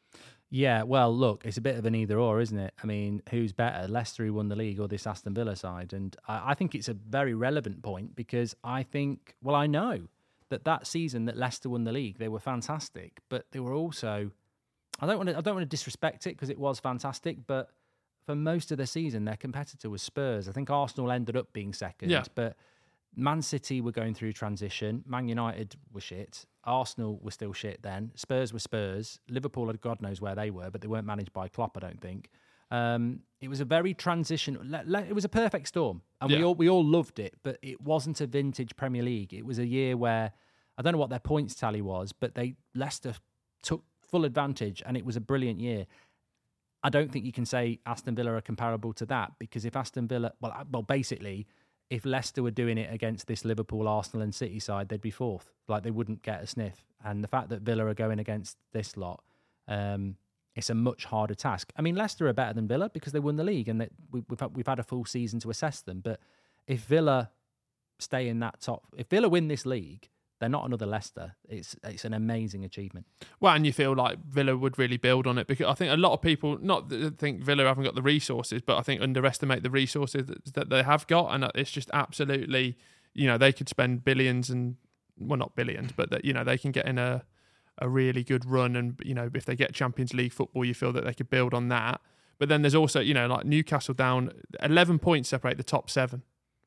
[SPEAKER 3] Yeah, well, look, it's a bit of an either or, isn't it? I mean, who's better, Leicester who won the league or this Aston Villa side? And I, I think it's a very relevant point because I think, well, I know that that season that Leicester won the league, they were fantastic, but they were also, I don't want to, I don't want to disrespect it because it was fantastic, but for most of the season, their competitor was Spurs. I think Arsenal ended up being second,
[SPEAKER 4] Yeah.
[SPEAKER 3] but Man City were going through transition. Man United were shit. Arsenal were still shit then. Spurs were Spurs. Liverpool had God knows where they were, but they weren't managed by Klopp, I don't think. Um, it was a very transition. Le- le- it was a perfect storm, and we
[SPEAKER 4] Yeah.
[SPEAKER 3] all we all loved it. But it wasn't a vintage Premier League. It was a year where I don't know what their points tally was, but they Leicester took full advantage, and it was a brilliant year. I don't think you can say Aston Villa are comparable to that because if Aston Villa, well, well, basically. If Leicester were doing it against this Liverpool, Arsenal and City side, they'd be fourth. Like, they wouldn't get a sniff. And the fact that Villa are going against this lot, um, it's a much harder task. I mean, Leicester are better than Villa because they won the league and they, we, we've, had, we've had a full season to assess them. But if Villa stay in that top... If Villa win this league, they're not another Leicester. It's it's an amazing achievement.
[SPEAKER 4] Well, and you feel like Villa would really build on it because I think a lot of people not that think Villa haven't got the resources, but I think underestimate the resources that, that they have got, and it's just absolutely, you know, they could spend billions and well, not billions, but that you know they can get in a a really good run, and you know if they get Champions League football, you feel that they could build on that. But then there's also you know like Newcastle down eleven points separate the top seven.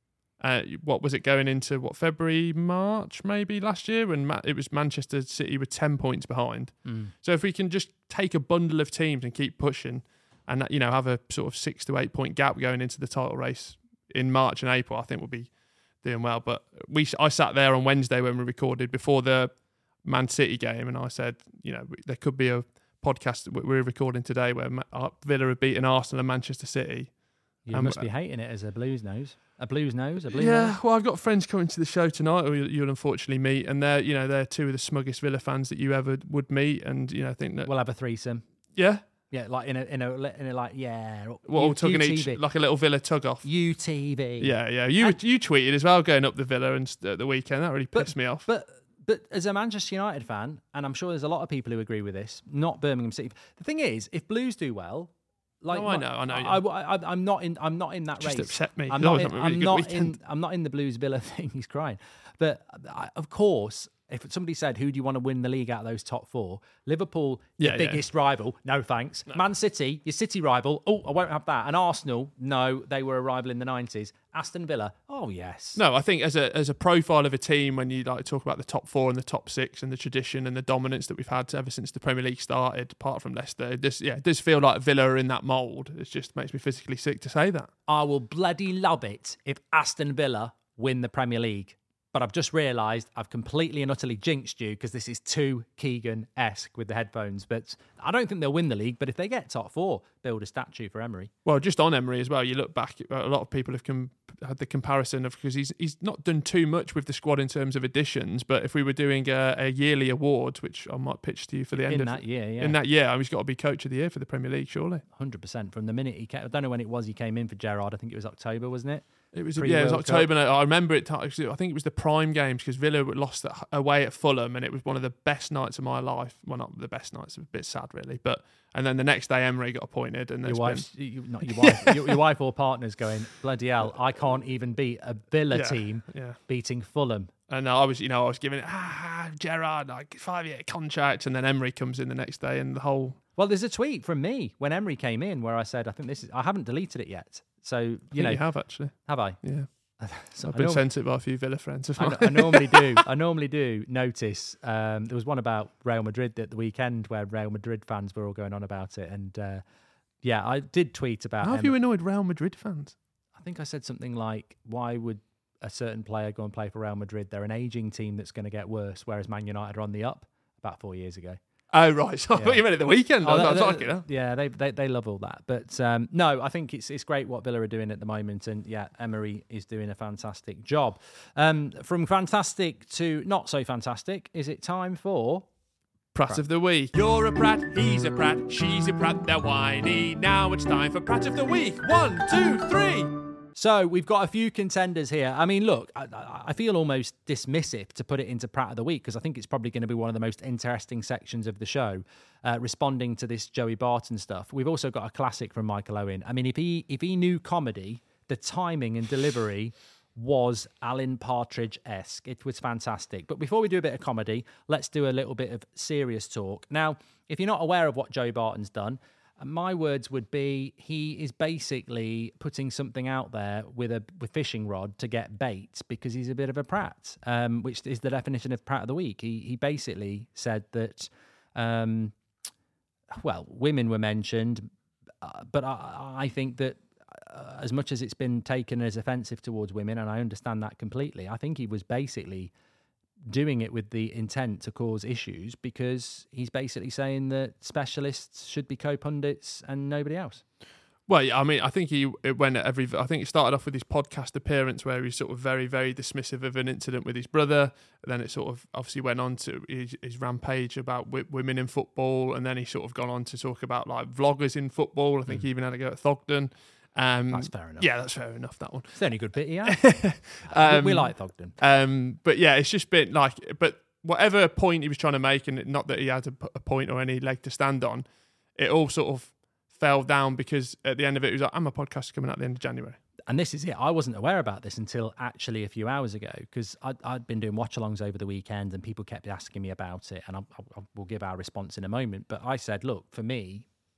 [SPEAKER 4] Uh, what was it going into, what, February, March maybe last year? And Ma- it was Manchester City with ten points behind.
[SPEAKER 3] Mm.
[SPEAKER 4] So if we can just take a bundle of teams and keep pushing and, you know, have a sort of six to eight point gap going into the title race in March and April, I think we'll be doing well. But we, I sat there on Wednesday when we recorded before the Man City game, and I said, you know, there could be a podcast that we're recording today where Villa have beaten Arsenal and Manchester City.
[SPEAKER 3] You
[SPEAKER 4] Um,
[SPEAKER 3] must be hating it as a Blues nose. A Blues nose? A Blue
[SPEAKER 4] Yeah,
[SPEAKER 3] nose?
[SPEAKER 4] well, I've got friends coming to the show tonight, who you'll unfortunately meet, and they're, you know, they're two of the smuggest Villa fans that you ever would meet, and you know, I think that
[SPEAKER 3] We'll have a threesome.
[SPEAKER 4] yeah,
[SPEAKER 3] Yeah, like in a in a in a like yeah.
[SPEAKER 4] we're all
[SPEAKER 3] U-
[SPEAKER 4] tugging
[SPEAKER 3] U T
[SPEAKER 4] each
[SPEAKER 3] V.
[SPEAKER 4] like a little Villa tug off.
[SPEAKER 3] U T V.
[SPEAKER 4] Yeah, yeah. You
[SPEAKER 3] And-
[SPEAKER 4] you tweeted as well going up the Villa and st- at the weekend. That really
[SPEAKER 3] But-
[SPEAKER 4] pissed me off.
[SPEAKER 3] But but as a Manchester United fan, and I'm sure there's a lot of people who agree with this, not Birmingham City. The thing is, if Blues do well, like
[SPEAKER 4] Oh, I
[SPEAKER 3] my-
[SPEAKER 4] know, I know,
[SPEAKER 3] I, I, I, I'm not in. I'm not in that
[SPEAKER 4] Just
[SPEAKER 3] race.
[SPEAKER 4] upset me.
[SPEAKER 3] I'm
[SPEAKER 4] That
[SPEAKER 3] not.
[SPEAKER 4] was
[SPEAKER 3] In,
[SPEAKER 4] a really
[SPEAKER 3] I'm
[SPEAKER 4] good
[SPEAKER 3] not
[SPEAKER 4] weekend.
[SPEAKER 3] in. I'm not in the Blues Villa thing. He's crying. But I, of course, if somebody said, "Who do you want to win the league out of those top four?" Liverpool,
[SPEAKER 4] Yeah,
[SPEAKER 3] your
[SPEAKER 4] yeah.
[SPEAKER 3] biggest rival. No thanks. Man City, your City rival. Oh, I won't have that. And Arsenal, no, they were a rival in the nineties. Aston Villa, oh yes.
[SPEAKER 4] No, I think as a as a profile of a team, when you like talk about the top four and the top six and the tradition and the dominance that we've had ever since the Premier League started, apart from Leicester, it just, yeah, it does feel like Villa are in that mould. It just makes me physically sick to say that.
[SPEAKER 3] I will bloody love it if Aston Villa win the Premier League. But I've just realised I've completely and utterly jinxed you because this is too Keegan-esque with the headphones. But I don't think they'll win the league. But if they get top four, build a statue for Emery.
[SPEAKER 4] Well, just on Emery as well, you look back, a lot of people have com- had the comparison of, because he's he's not done too much with the squad in terms of additions, but if we were doing a, a yearly award, which I might pitch to you for the end
[SPEAKER 3] In
[SPEAKER 4] of
[SPEAKER 3] that year, yeah.
[SPEAKER 4] in that year, I mean, he's got to be coach of the year for the Premier League, surely.
[SPEAKER 3] one hundred percent. From the minute he came, I don't know when it was he came in for Gerrard. I think it was October, wasn't it?
[SPEAKER 4] It was
[SPEAKER 3] Pre
[SPEAKER 4] yeah, it was
[SPEAKER 3] World Cup.
[SPEAKER 4] October. And I remember it. I think it was the prime games because Villa lost at, away at Fulham, and it was one of the best nights of my life. Well, not the best nights. A bit sad, really. But and then the next day, Emery got appointed, and
[SPEAKER 3] Your
[SPEAKER 4] there's
[SPEAKER 3] wife's,
[SPEAKER 4] been
[SPEAKER 3] you, not your wife, your, your wife or partner's going, bloody hell, I can't even beat a Villa
[SPEAKER 4] Yeah,
[SPEAKER 3] team
[SPEAKER 4] yeah.
[SPEAKER 3] beating Fulham.
[SPEAKER 4] And I was, you know, I was giving it ah Gerrard like five year contract, and then Emery comes in the next day, and the whole.
[SPEAKER 3] Well, there's a tweet from me when Emery came in where I said, I think this is, I haven't deleted it yet. So, you
[SPEAKER 4] I think
[SPEAKER 3] know,
[SPEAKER 4] you have actually.
[SPEAKER 3] have I?
[SPEAKER 4] Yeah,
[SPEAKER 3] So
[SPEAKER 4] I've
[SPEAKER 3] I
[SPEAKER 4] been
[SPEAKER 3] know-
[SPEAKER 4] sent it by a few Villa friends of
[SPEAKER 3] I,
[SPEAKER 4] mine.
[SPEAKER 3] I normally do. I normally do notice. Um, there was one about Real Madrid at the weekend where Real Madrid fans were all going on about it, and uh, yeah, I did tweet about.
[SPEAKER 4] How have
[SPEAKER 3] Emery.
[SPEAKER 4] you annoyed Real Madrid fans?
[SPEAKER 3] I think I said something like, "Why would a certain player go and play for Real Madrid? They're an aging team that's going to get worse, whereas Man United are on the up." About four years ago.
[SPEAKER 4] Oh right, so I
[SPEAKER 3] Yeah.
[SPEAKER 4] thought you meant at the weekend. I
[SPEAKER 3] Oh,
[SPEAKER 4] was
[SPEAKER 3] they-
[SPEAKER 4] like,
[SPEAKER 3] they-
[SPEAKER 4] you know.
[SPEAKER 3] yeah, they, they they love all that. But um, no, I think it's it's great what Villa are doing at the moment, and yeah, Emery is doing a fantastic job. Um, from fantastic to not so fantastic, is it time for?
[SPEAKER 4] Prat of the week. You're a prat, he's a prat, she's a prat, they're whiny. Now it's time for Prat of the week. One, two, three.
[SPEAKER 3] So we've got a few contenders here. I mean, look, I, I I feel almost dismissive to put it into Prat of the Week because I think it's probably going to be one of the most interesting sections of the show, uh, responding to this Joey Barton stuff. We've also got a classic from Michael Owen. I mean, if he if he knew comedy, the timing and delivery was Alan Partridge-esque. It was fantastic. But before we do a bit of comedy, let's do a little bit of serious talk. Now, if you're not aware of what Joey Barton's done, my words would be he is basically putting something out there with a with fishing rod to get bait because he's a bit of a prat, um, which is the definition of Prat of the Week. He he basically said that, um, well, women were mentioned, uh, but I, I think that uh, as much as it's been taken as offensive towards women, and I understand that completely, I think he was basically doing it with the intent to cause issues because he's basically saying that specialists should be co-pundits and nobody else.
[SPEAKER 4] Well, yeah, I mean, I think he it went at every. I think it started off with his podcast appearance where he's sort of very, very dismissive of an incident with his brother. And then it sort of obviously went on to his, his rampage about w- women in football, and then he sort of gone on to talk about like vloggers in football. I think
[SPEAKER 3] Mm.
[SPEAKER 4] he even had a go at Thogden. Um,
[SPEAKER 3] That's fair enough.
[SPEAKER 4] Yeah, that's fair enough. That one.
[SPEAKER 3] It's the only good bit he had.
[SPEAKER 4] Um,
[SPEAKER 3] we, we like Thogden.
[SPEAKER 4] Um, but yeah, it's just been like, but whatever point he was trying to make, and not that he had a, a point or any leg to stand on, it all sort of fell down because at the end of it, it was like, I'm a podcast coming out at the end of January.
[SPEAKER 3] And this is it. I wasn't aware about this until actually a few hours ago because I'd, I'd been doing watch-alongs over the weekend and people kept asking me about it, and I'll, I'll, we'll give our response in a moment. But I said, look, for me,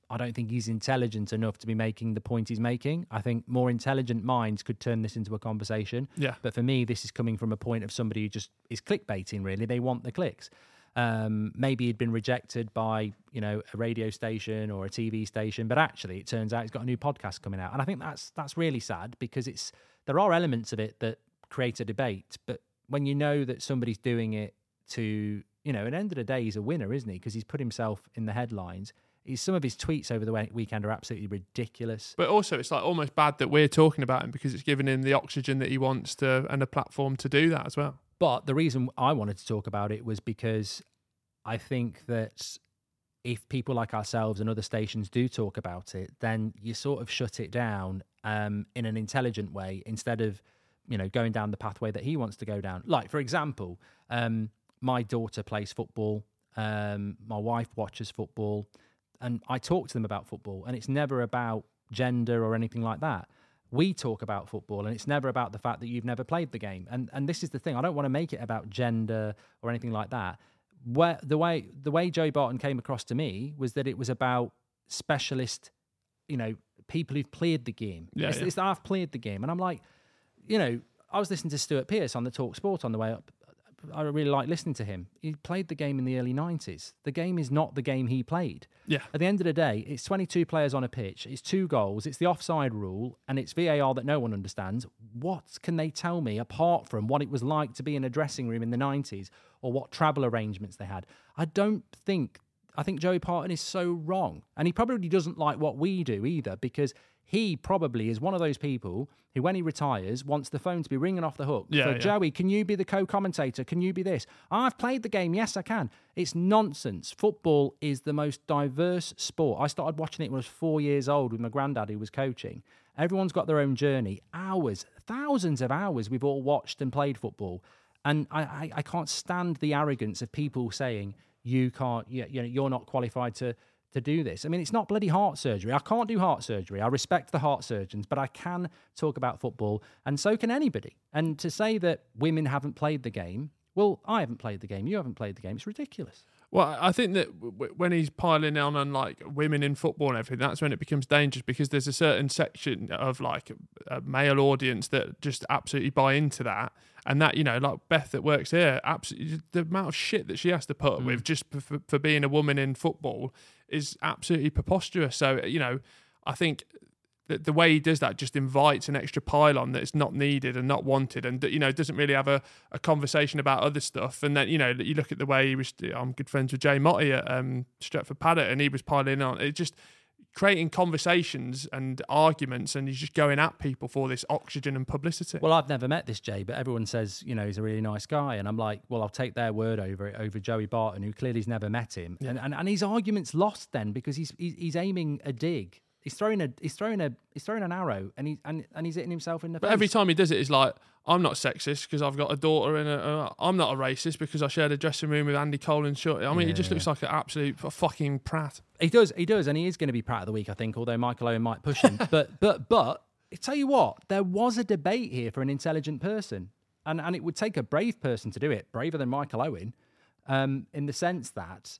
[SPEAKER 3] I don't think he's intelligent enough to be making the point he's making. I think more intelligent minds could turn this into a conversation.
[SPEAKER 4] Yeah.
[SPEAKER 3] But for me, this is coming from a point of somebody who just is clickbaiting, really. They want the clicks. Um, maybe he'd been rejected by, you know, a radio station or a T V station, but actually it turns out he's got a new podcast coming out. And I think that's that's really sad, because it's there are elements of it that create a debate. But when you know that somebody's doing it to, you know, at the end of the day, he's a winner, isn't he? Because he's put himself in the headlines. He's, some of his tweets over the weekend are absolutely ridiculous.
[SPEAKER 4] But also, it's like almost bad that we're talking about him, because it's giving him the oxygen that he wants to and a platform to do that as well.
[SPEAKER 3] But the reason I wanted to talk about it was because I think that if people like ourselves and other stations do talk about it, then you sort of shut it down um, in an intelligent way, instead of, you know, going down the pathway that he wants to go down. Like, for example, um, my daughter plays football. Um, my wife watches football. And I talk to them about football, and it's never about gender or anything like that. We talk about football, and it's never about the fact that you've never played the game. And and this is the thing. I don't want to make it about gender or anything like that. Where the way the way Joey Barton came across to me was that it was about specialist, you know, people who've played the game.
[SPEAKER 4] Yeah,
[SPEAKER 3] it's,
[SPEAKER 4] yeah.
[SPEAKER 3] it's that I've played the game. And I'm like, you know, I was listening to Stuart Pearce on the Talk Sport on the way up. I really like listening to him. He played the game in the early nineties. The game is not the game he played.
[SPEAKER 4] Yeah.
[SPEAKER 3] At the end of the day, it's twenty-two players on a pitch. It's two goals. It's the offside rule, and it's V A R that no one understands. What can they tell me apart from what it was like to be in a dressing room in the nineties, or what travel arrangements they had? I don't think... I think Joey Barton is so wrong. And he probably doesn't like what we do either, because he probably is one of those people who, when he retires, wants the phone to be ringing off the hook.
[SPEAKER 4] Yeah,
[SPEAKER 3] for
[SPEAKER 4] yeah.
[SPEAKER 3] Joey, can you be the co-commentator? Can you be this? I've played the game. Yes, I can. It's nonsense. Football is the most diverse sport. I started watching it when I was four years old with my granddad, who was coaching. Everyone's got their own journey. Hours, thousands of hours we've all watched and played football. And I, I, I can't stand the arrogance of people saying, you can't, you, you know, you're not qualified to to do this. I mean, it's not bloody heart surgery. I can't do heart surgery. I respect the heart surgeons, but I can talk about football, and so can anybody. And to say that women haven't played the game, well, I haven't played the game, you haven't played the game, it's ridiculous.
[SPEAKER 4] Well, I think that w- when he's piling on on like women in football and everything, that's when it becomes dangerous, because there's a certain section of like a male audience that just absolutely buy into that. And that, you know, like Beth that works here, absolutely the amount of shit that she has to put up
[SPEAKER 3] Mm.
[SPEAKER 4] with just for, for being a woman in football is absolutely preposterous. So, you know, I think that the way he does that just invites an extra pile-on that's not needed and not wanted, and, you know, doesn't really have a, a conversation about other stuff. And then, you know, you look at the way he was, I'm good friends with Jay Motti at um, Stretford Paddock, and he was piling on. It just creating conversations and arguments, and he's just going at people for this oxygen and publicity.
[SPEAKER 3] Well, I've never met this Jay, but everyone says, you know, he's a really nice guy. And I'm like, well, I'll take their word over it, over Joey Barton, who clearly has never met him.
[SPEAKER 4] Yeah.
[SPEAKER 3] And, and and his argument's lost then, because he's he's, he's aiming a dig. He's throwing a he's throwing a he's throwing an arrow, and he and, and he's hitting himself in the
[SPEAKER 4] But
[SPEAKER 3] face.
[SPEAKER 4] every time he does it, he's like, I'm not sexist because I've got a daughter, and a, uh, I'm not a racist because I shared a dressing room with Andy Cole and Short. I mean,
[SPEAKER 3] Yeah,
[SPEAKER 4] he just
[SPEAKER 3] yeah.
[SPEAKER 4] looks like an absolute f- fucking prat.
[SPEAKER 3] He does, he does, and he is going to be Pratt of the Week, I think, although Michael Owen might push him. but but but I tell you what, there was a debate here for an intelligent person, and and it would take a brave person to do it, braver than Michael Owen, um, in the sense that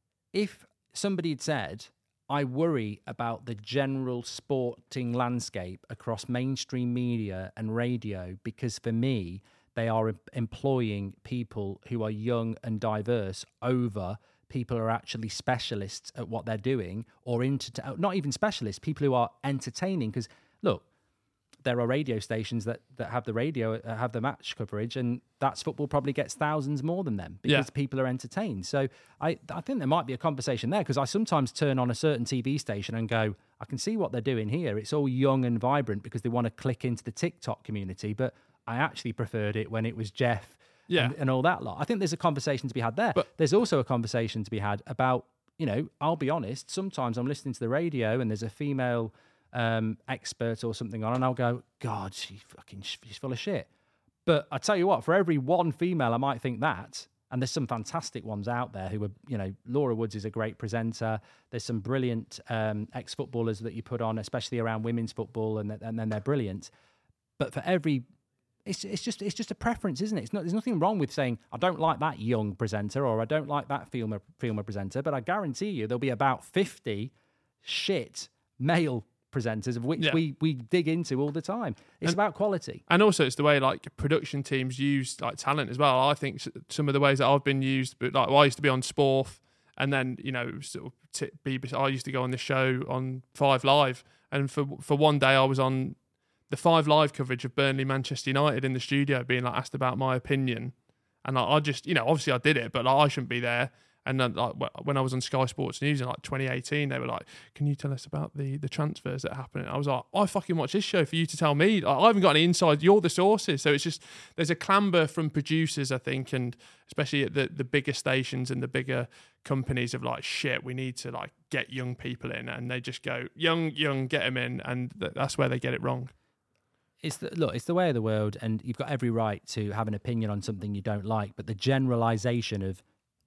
[SPEAKER 3] if somebody had said, I worry about the general sporting landscape across mainstream media and radio, because for me, they are em- employing people who are young and diverse over people who are actually specialists at what they're doing, or into not even specialists, people who are entertaining. Because look, there are radio stations that, that have the radio, uh, have the match coverage, and that's football probably gets thousands more than them, because
[SPEAKER 4] Yeah.
[SPEAKER 3] people are entertained. So I, I think there might be a conversation there, because I sometimes turn on a certain T V station and go, I can see what they're doing here. It's all young and vibrant because they want to click into the TikTok community, but I actually preferred it when it was Jeff
[SPEAKER 4] Yeah.
[SPEAKER 3] and, and all that lot. I think there's a conversation to be had there.
[SPEAKER 4] But-
[SPEAKER 3] there's also a conversation to be had about, you know, I'll be honest, sometimes I'm listening to the radio and there's a female um, expert or something on, and I'll go, God, she fucking, she's full of shit. But I tell you what, for every one female I might think that, and there's some fantastic ones out there who are, you know, Laura Woods is a great presenter. There's some brilliant um, ex-footballers that you put on, especially around women's football, and and then they're brilliant. But for every, it's it's just it's just a preference, isn't it? It's not, there's nothing wrong with saying I don't like that young presenter or I don't like that female female presenter, but I guarantee you there'll be about fifty shit male presenters, of which
[SPEAKER 4] Yeah.
[SPEAKER 3] we we dig into all the time. It's
[SPEAKER 4] And-
[SPEAKER 3] about quality.
[SPEAKER 4] And also, it's the way like production teams use like talent as well. I think s- some of the ways that I've been used, but like well, I used to be on Sporth, and then you know sort of t- B B C. I used to go on this show on Five Live, and for for one day I was on the Five Live coverage of Burnley Manchester United in the studio, being like asked about my opinion, and like, I just you know obviously I did it, but like, I shouldn't be there. And then, like wh- when I was on Sky Sports News in like twenty eighteen, they were like, "Can you tell us about the the transfers that happened?" And I was like, "I fucking watch this show for you to tell me. Like, I haven't got any inside. You're the sources." So it's just there's a clamber from producers, I think, and especially at the the bigger stations and the bigger companies of like, "Shit, we need to like get young people in," and they just go, "Young, young, get them in," and th- that's where they get it wrong.
[SPEAKER 3] It's the, look, it's the way of the world, and you've got every right to have an opinion on something you don't like. But the generalisation of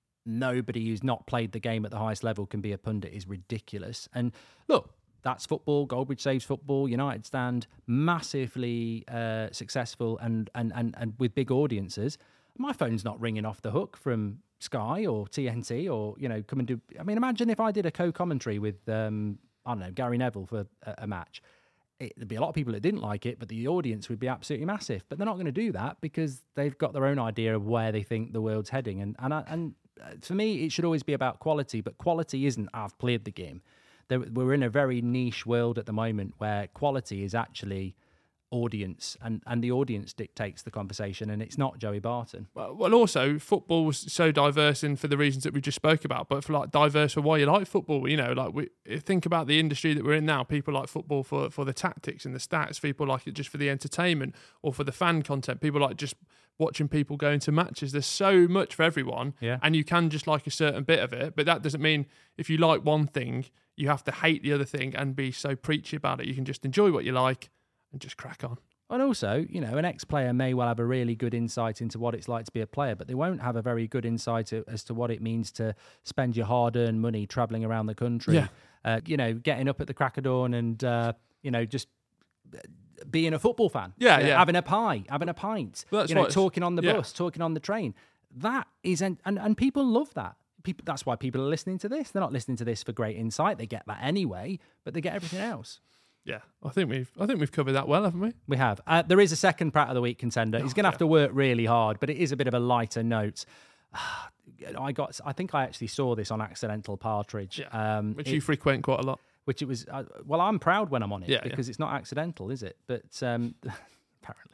[SPEAKER 3] nobody who's not played the game at the highest level can be a pundit is ridiculous. And look, that's football. Goldbridge Saves football. United Stand, massively uh, successful and, and and and with big audiences. My phone's not ringing off the hook from Sky or T N T or you know come and do. I mean, imagine if I did a co-commentary with um, I don't know Gary Neville for a, a match. It, there'd be a lot of people that didn't like it, but the audience would be absolutely massive. But they're not going to do that because they've got their own idea of where they think the world's heading. And and I, and for me, it should always be about quality. But quality isn't I've played the game. There, we're in a very niche world at the moment where quality is actually audience, and, and the audience dictates the conversation, and it's not Joey Barton.
[SPEAKER 4] Well, well, also football was so diverse, and for the reasons that we just spoke about, but for like diverse for why you like football. You know, like we think about the industry that we're in now. People like football for for the tactics and the stats. People like it just for the entertainment or for the fan content. People like just watching people going to matches. There's so much for everyone,
[SPEAKER 3] Yeah.
[SPEAKER 4] and you can just like a certain bit of it. But that doesn't mean if you like one thing, you have to hate the other thing and be so preachy about it. You can just enjoy what you like and just crack on.
[SPEAKER 3] And also, you know, an ex-player may well have a really good insight into what it's like to be a player, but they won't have a very good insight to, as to what it means to spend your hard-earned money travelling around the country.
[SPEAKER 4] Yeah.
[SPEAKER 3] Uh, you know, getting up at the crack of dawn and, uh, you know, just being a football fan.
[SPEAKER 4] Yeah,
[SPEAKER 3] You know,
[SPEAKER 4] yeah.
[SPEAKER 3] Having a pie, having a pint,
[SPEAKER 4] Well, that's
[SPEAKER 3] you know,
[SPEAKER 4] what it's-
[SPEAKER 3] talking on the
[SPEAKER 4] yeah.
[SPEAKER 3] bus, talking on the train. That is, and, and, and people love that. People, that's why people are listening to this. They're not listening to this for great insight. They get that anyway, but they get everything else.
[SPEAKER 4] Yeah, I think we've I think we've covered that well, haven't we?
[SPEAKER 3] We have. Uh, there is a second Pratt of the Week contender. He's going to have to work really hard, but it is a bit of a lighter note. I got. I think I actually saw this on Accidental Partridge.
[SPEAKER 4] Yeah.
[SPEAKER 3] Um,
[SPEAKER 4] Which
[SPEAKER 3] it-
[SPEAKER 4] you frequent quite a lot.
[SPEAKER 3] which it was. Uh, well, I'm proud when I'm on it
[SPEAKER 4] Yeah, yeah.
[SPEAKER 3] because it's not accidental, is it? But um, apparently.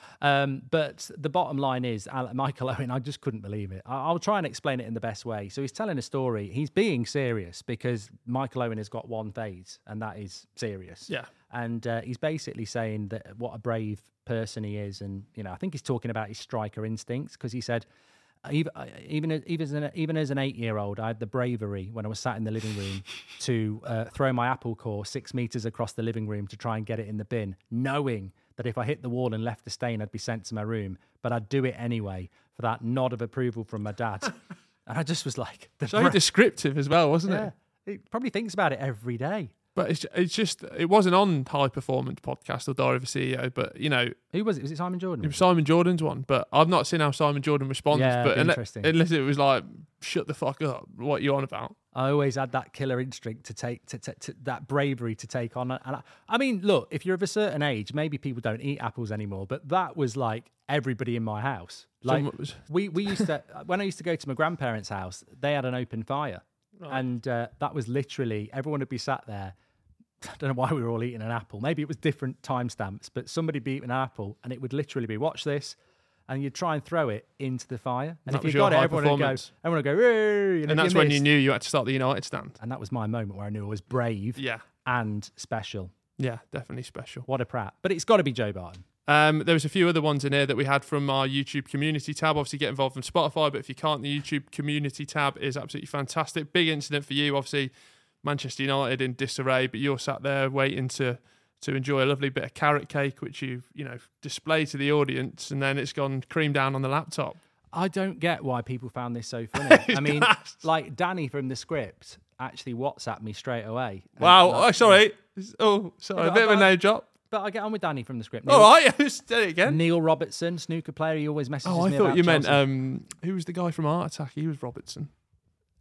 [SPEAKER 3] Um, but the bottom line is, Al- Michael Owen, I just couldn't believe it. I- I'll try and explain it in the best way. So he's telling a story. He's being serious because Michael Owen has got one phase, and that is serious.
[SPEAKER 4] Yeah.
[SPEAKER 3] And uh, he's basically saying that what a brave person he is. And, you know, I think he's talking about his striker instincts because he said, even even as- even as an, even as an eight-year-old, I had the bravery when I was sat in the living room to uh, throw my apple core six meters across the living room to try and get it in the bin, knowing that if I hit the wall and left a stain, I'd be sent to my room. But I'd do it anyway for that nod of approval from my dad. And I just was like, the
[SPEAKER 4] So
[SPEAKER 3] bra-
[SPEAKER 4] descriptive as well, wasn't
[SPEAKER 3] yeah,
[SPEAKER 4] it?
[SPEAKER 3] he probably thinks about it every day.
[SPEAKER 4] But it's it's just it wasn't on High Performance Podcast or Diary of a C E O, but you know
[SPEAKER 3] Who was it? Was it Simon Jordan?
[SPEAKER 4] it was Simon Jordan's one. But I've not seen how Simon Jordan responds.
[SPEAKER 3] Yeah,
[SPEAKER 4] but
[SPEAKER 3] it'd be
[SPEAKER 4] unless,
[SPEAKER 3] interesting.
[SPEAKER 4] unless it was like shut the fuck up, what you on about?
[SPEAKER 3] I always had that killer instinct to take to, to, to that bravery to take on. And I, I mean, look, if you're of a certain age, maybe people don't eat apples anymore, but that was like everybody in my house. Like
[SPEAKER 4] Someone was-
[SPEAKER 3] we we used to when I used to go to my grandparents' house, they had an open fire, and uh, that was literally everyone would be sat there. I don't know why we were all eating an apple. Maybe it was different timestamps, but somebody'd be eating an apple, and it would literally be watch this. And you'd try and throw it into the fire. And
[SPEAKER 4] That
[SPEAKER 3] if
[SPEAKER 4] was
[SPEAKER 3] you
[SPEAKER 4] your
[SPEAKER 3] got it,
[SPEAKER 4] high
[SPEAKER 3] everyone would go,
[SPEAKER 4] performance.
[SPEAKER 3] everyone would go, "Hey,"
[SPEAKER 4] And
[SPEAKER 3] if
[SPEAKER 4] that's
[SPEAKER 3] you
[SPEAKER 4] when you
[SPEAKER 3] missed-
[SPEAKER 4] knew you had to start the United stand.
[SPEAKER 3] And that was my moment where I knew I was brave
[SPEAKER 4] Yeah,
[SPEAKER 3] and special.
[SPEAKER 4] yeah, definitely special.
[SPEAKER 3] What a prat. But it's got to be Joe Barton.
[SPEAKER 4] Um, there was a few other ones in here that we had from our YouTube community tab. Obviously, get involved from Spotify, but if you can't, the YouTube community tab is absolutely fantastic. Big incident for you, obviously, Manchester United in disarray, but you're sat there waiting to to enjoy a lovely bit of carrot cake, which you've you know displayed to the audience, and then it's gone cream down on the laptop.
[SPEAKER 3] I don't get why people found this so funny. I mean, like Danny from the script actually WhatsApped me straight away. And
[SPEAKER 4] Wow,
[SPEAKER 3] like-
[SPEAKER 4] oh, sorry. Oh, sorry,
[SPEAKER 3] Yeah,
[SPEAKER 4] a bit of a
[SPEAKER 3] but-
[SPEAKER 4] name drop.
[SPEAKER 3] But I get on with Danny from the script.
[SPEAKER 4] All
[SPEAKER 3] Neil,
[SPEAKER 4] right, just say it again.
[SPEAKER 3] Neil Robertson, snooker player, he always messages
[SPEAKER 4] Oh, I
[SPEAKER 3] me
[SPEAKER 4] thought
[SPEAKER 3] about
[SPEAKER 4] you meant
[SPEAKER 3] Chelsea.
[SPEAKER 4] um, who was the guy from Art Attack? He was Robertson.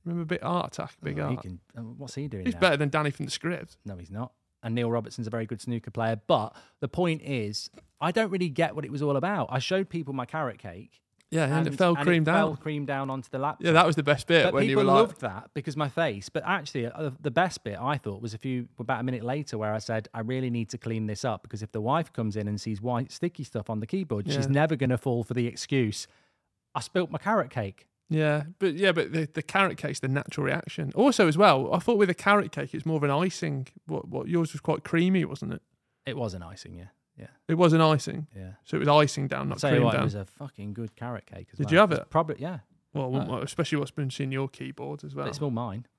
[SPEAKER 4] Remember Big Art Attack? Big
[SPEAKER 3] Oh,
[SPEAKER 4] Art.
[SPEAKER 3] he can, uh, what's he doing
[SPEAKER 4] He's
[SPEAKER 3] now?
[SPEAKER 4] better than Danny from the script.
[SPEAKER 3] No, he's not. And Neil Robertson's a very good snooker player. But the point is, I don't really get what it was all about. I showed people my carrot cake.
[SPEAKER 4] Yeah, and, it
[SPEAKER 3] and
[SPEAKER 4] fell
[SPEAKER 3] and
[SPEAKER 4] cream
[SPEAKER 3] it
[SPEAKER 4] down.
[SPEAKER 3] fell cream down onto the laptop.
[SPEAKER 4] Yeah, that was the best bit
[SPEAKER 3] But
[SPEAKER 4] when you
[SPEAKER 3] people
[SPEAKER 4] were like,
[SPEAKER 3] loved that because my face. But actually, uh, the best bit I thought was a few about a minute later where I said, I really need to clean this up because if the wife comes in and sees white sticky stuff on the keyboard, she's
[SPEAKER 4] Yeah.
[SPEAKER 3] never going to fall for the excuse, I spilt my carrot cake.
[SPEAKER 4] yeah, but yeah, but the, the carrot cake's the natural reaction. Also, as well, I thought with a carrot cake, it's more of an icing. What, what yours was quite creamy, wasn't it?
[SPEAKER 3] It was an icing, yeah. Yeah.
[SPEAKER 4] It was an icing.
[SPEAKER 3] Yeah.
[SPEAKER 4] So it was icing down, not
[SPEAKER 3] I'll tell you
[SPEAKER 4] cream
[SPEAKER 3] what, it
[SPEAKER 4] down.
[SPEAKER 3] was a fucking good carrot cake as
[SPEAKER 4] Did
[SPEAKER 3] well.
[SPEAKER 4] you have
[SPEAKER 3] was
[SPEAKER 4] it?
[SPEAKER 3] Probably, yeah.
[SPEAKER 4] Well, I wouldn't
[SPEAKER 3] Uh,
[SPEAKER 4] like- especially what's been seeing your keyboards as well.
[SPEAKER 3] But it's all mine.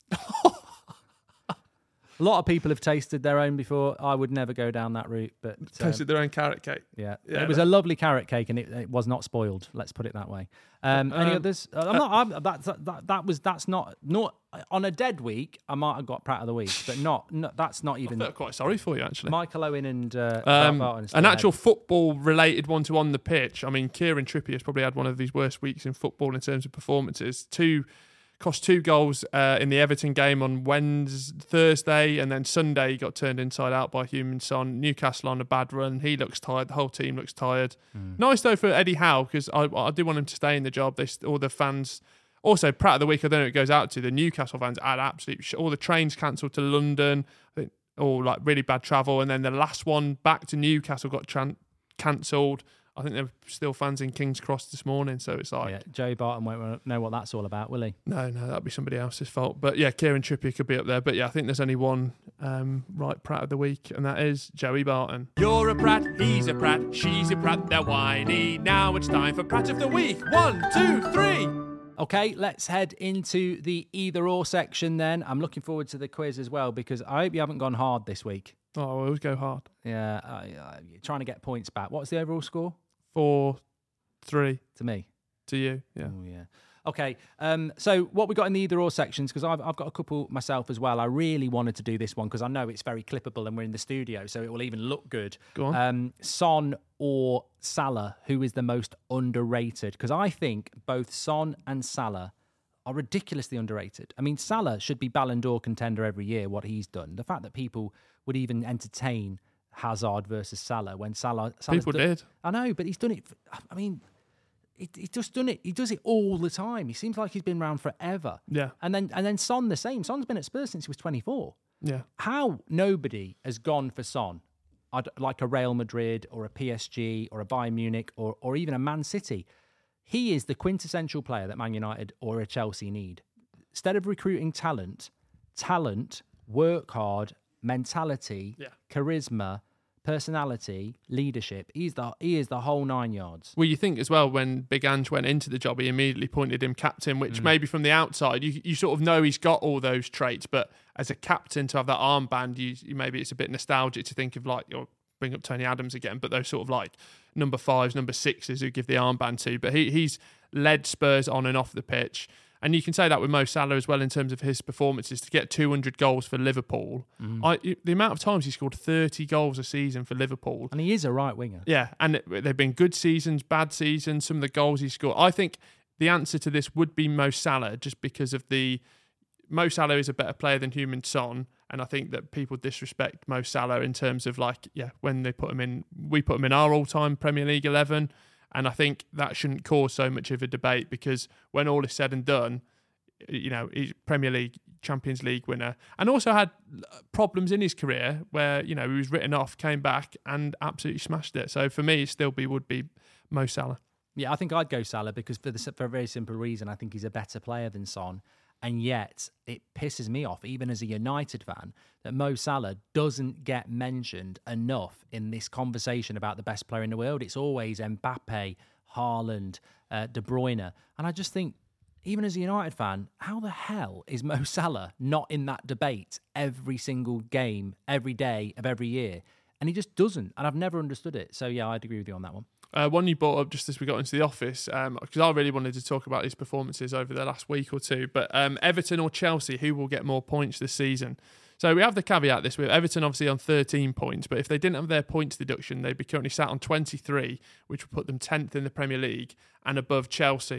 [SPEAKER 3] A lot of people have tasted their own before. I would never go down that route, but um,
[SPEAKER 4] Tasted their own carrot cake.
[SPEAKER 3] yeah,
[SPEAKER 4] Yeah,
[SPEAKER 3] it was
[SPEAKER 4] no.
[SPEAKER 3] a lovely carrot cake, and it, it was not spoiled. Let's put it that way. Um, any
[SPEAKER 4] Um,
[SPEAKER 3] others? I'm not. I'm, that's, that that was that's not not on a dead week. I might have got Pratt of the week, but not. not that's not
[SPEAKER 4] I
[SPEAKER 3] even.
[SPEAKER 4] felt quite sorry for you, actually.
[SPEAKER 3] Michael Owen and uh,
[SPEAKER 4] Um,
[SPEAKER 3] Barton
[SPEAKER 4] an
[SPEAKER 3] still
[SPEAKER 4] actual
[SPEAKER 3] ahead.
[SPEAKER 4] football-related one to on the pitch. I mean, Kieran Trippier has probably had one of his worst weeks in football in terms of performances. Two cost two goals uh, in the Everton game on Wednesday, Thursday, and then Sunday he got turned inside out by Heung-min Son. Newcastle on a bad run. He looks tired. The whole team looks tired.
[SPEAKER 3] Hmm.
[SPEAKER 4] Nice though for Eddie Howe because I, I do want him to stay in the job. They all the fans. Also, Pratt of the week. I don't know who it goes out to. The Newcastle fans had absolute sh- all the trains cancelled to London. I think all like really bad travel, and then the last one back to Newcastle got tran- cancelled. I think there were still fans in King's Cross this morning, so it's like
[SPEAKER 3] Yeah, Joey Barton won't know what that's all about, will he?
[SPEAKER 4] no, no, that'd be somebody else's fault. But yeah, Kieran Trippier could be up there. But yeah, I think there's only one um, right Pratt of the week, and that is Joey Barton. You're a Pratt, he's a Pratt, she's a Pratt, they're whiny. Now it's time for Pratt of the week. One, two, three.
[SPEAKER 3] Okay, let's head into the either or section then. I'm looking forward to the quiz as well because I hope you haven't gone hard this week.
[SPEAKER 4] Oh, I always go hard.
[SPEAKER 3] Yeah, uh, uh, you're trying to get points back. What's the overall score
[SPEAKER 4] Four, three
[SPEAKER 3] to me?
[SPEAKER 4] to you. Yeah.
[SPEAKER 3] Oh, yeah. Okay, um, so what we got in the either or sections, because I've, I've got a couple myself as well. I really wanted to do this one because I know it's very clippable and we're in the studio, so it will even look good.
[SPEAKER 4] Go on.
[SPEAKER 3] Um, Son or Salah, who is the most underrated? Because I think both Son and Salah are ridiculously underrated. I mean, Salah should be Ballon d'Or contender every year, what he's done. The fact that people would even entertain Hazard versus Salah when Salah... Salah's
[SPEAKER 4] People
[SPEAKER 3] done-
[SPEAKER 4] did.
[SPEAKER 3] I know, but he's done it... For, I mean... He, he just done it. He does it all the time. He seems like he's been around forever.
[SPEAKER 4] Yeah.
[SPEAKER 3] And then and then Son the same. Son's been at Spurs since he was twenty-four.
[SPEAKER 4] Yeah.
[SPEAKER 3] How nobody has gone for Son, I'd, like a Real Madrid or a P S G or a Bayern Munich or or even a Man City. He is the quintessential player that Man United or a Chelsea need. Instead of recruiting talent, talent, work hard, mentality,
[SPEAKER 4] Yeah.
[SPEAKER 3] charisma, personality, leadership. He's the he is the whole nine yards.
[SPEAKER 4] Well, you think as well when Big Ange went into the job, he immediately appointed him captain, which maybe from the outside you you sort of know he's got all those traits, but as a captain to have that armband, you, you maybe it's a bit nostalgic to think of like you'll bring up Tony Adams again, but those sort of like number fives, number sixes who give the armband to. But he he's led Spurs on and off the pitch. And you can say that with Mo Salah as well in terms of his performances to get two hundred goals for Liverpool. I, the amount of times he scored thirty goals a season for Liverpool.
[SPEAKER 3] And he is a right winger.
[SPEAKER 4] Yeah, and it, they've been good seasons, bad seasons, some of the goals he scored. I think the answer to this would be Mo Salah just because of the... Mo Salah is a better player than Heung-min Son, and I think that people disrespect Mo Salah in terms of like, yeah, when they put him in... We put him in our all-time Premier League eleven, and I think that shouldn't cause so much of a debate because when all is said and done, you know, he's Premier League, Champions League winner, and also had problems in his career where, you know, he was written off, came back and absolutely smashed it. So for me, it still be would be Mo Salah.
[SPEAKER 3] Yeah, I think I'd go Salah because for the for a very simple reason, I think he's a better player than Son. And yet, it pisses me off, even as a United fan, that Mo Salah doesn't get mentioned enough in this conversation about the best player in the world. It's always Mbappe, Haaland, uh, De Bruyne. And I just think, even as a United fan, how the hell is Mo Salah not in that debate every single game, every day of every year? And he just doesn't. And I've never understood it. So, yeah, I'd agree with you on that one.
[SPEAKER 4] Uh, one you brought up just as we got into the office, because um, I really wanted to talk about his performances over the last week or two. But um, Everton or Chelsea, who will get more points this season? So we have the caveat this with Everton obviously on thirteen points, but if they didn't have their points deduction, they'd be currently sat on twenty-three, which would put them tenth in the Premier League and above Chelsea.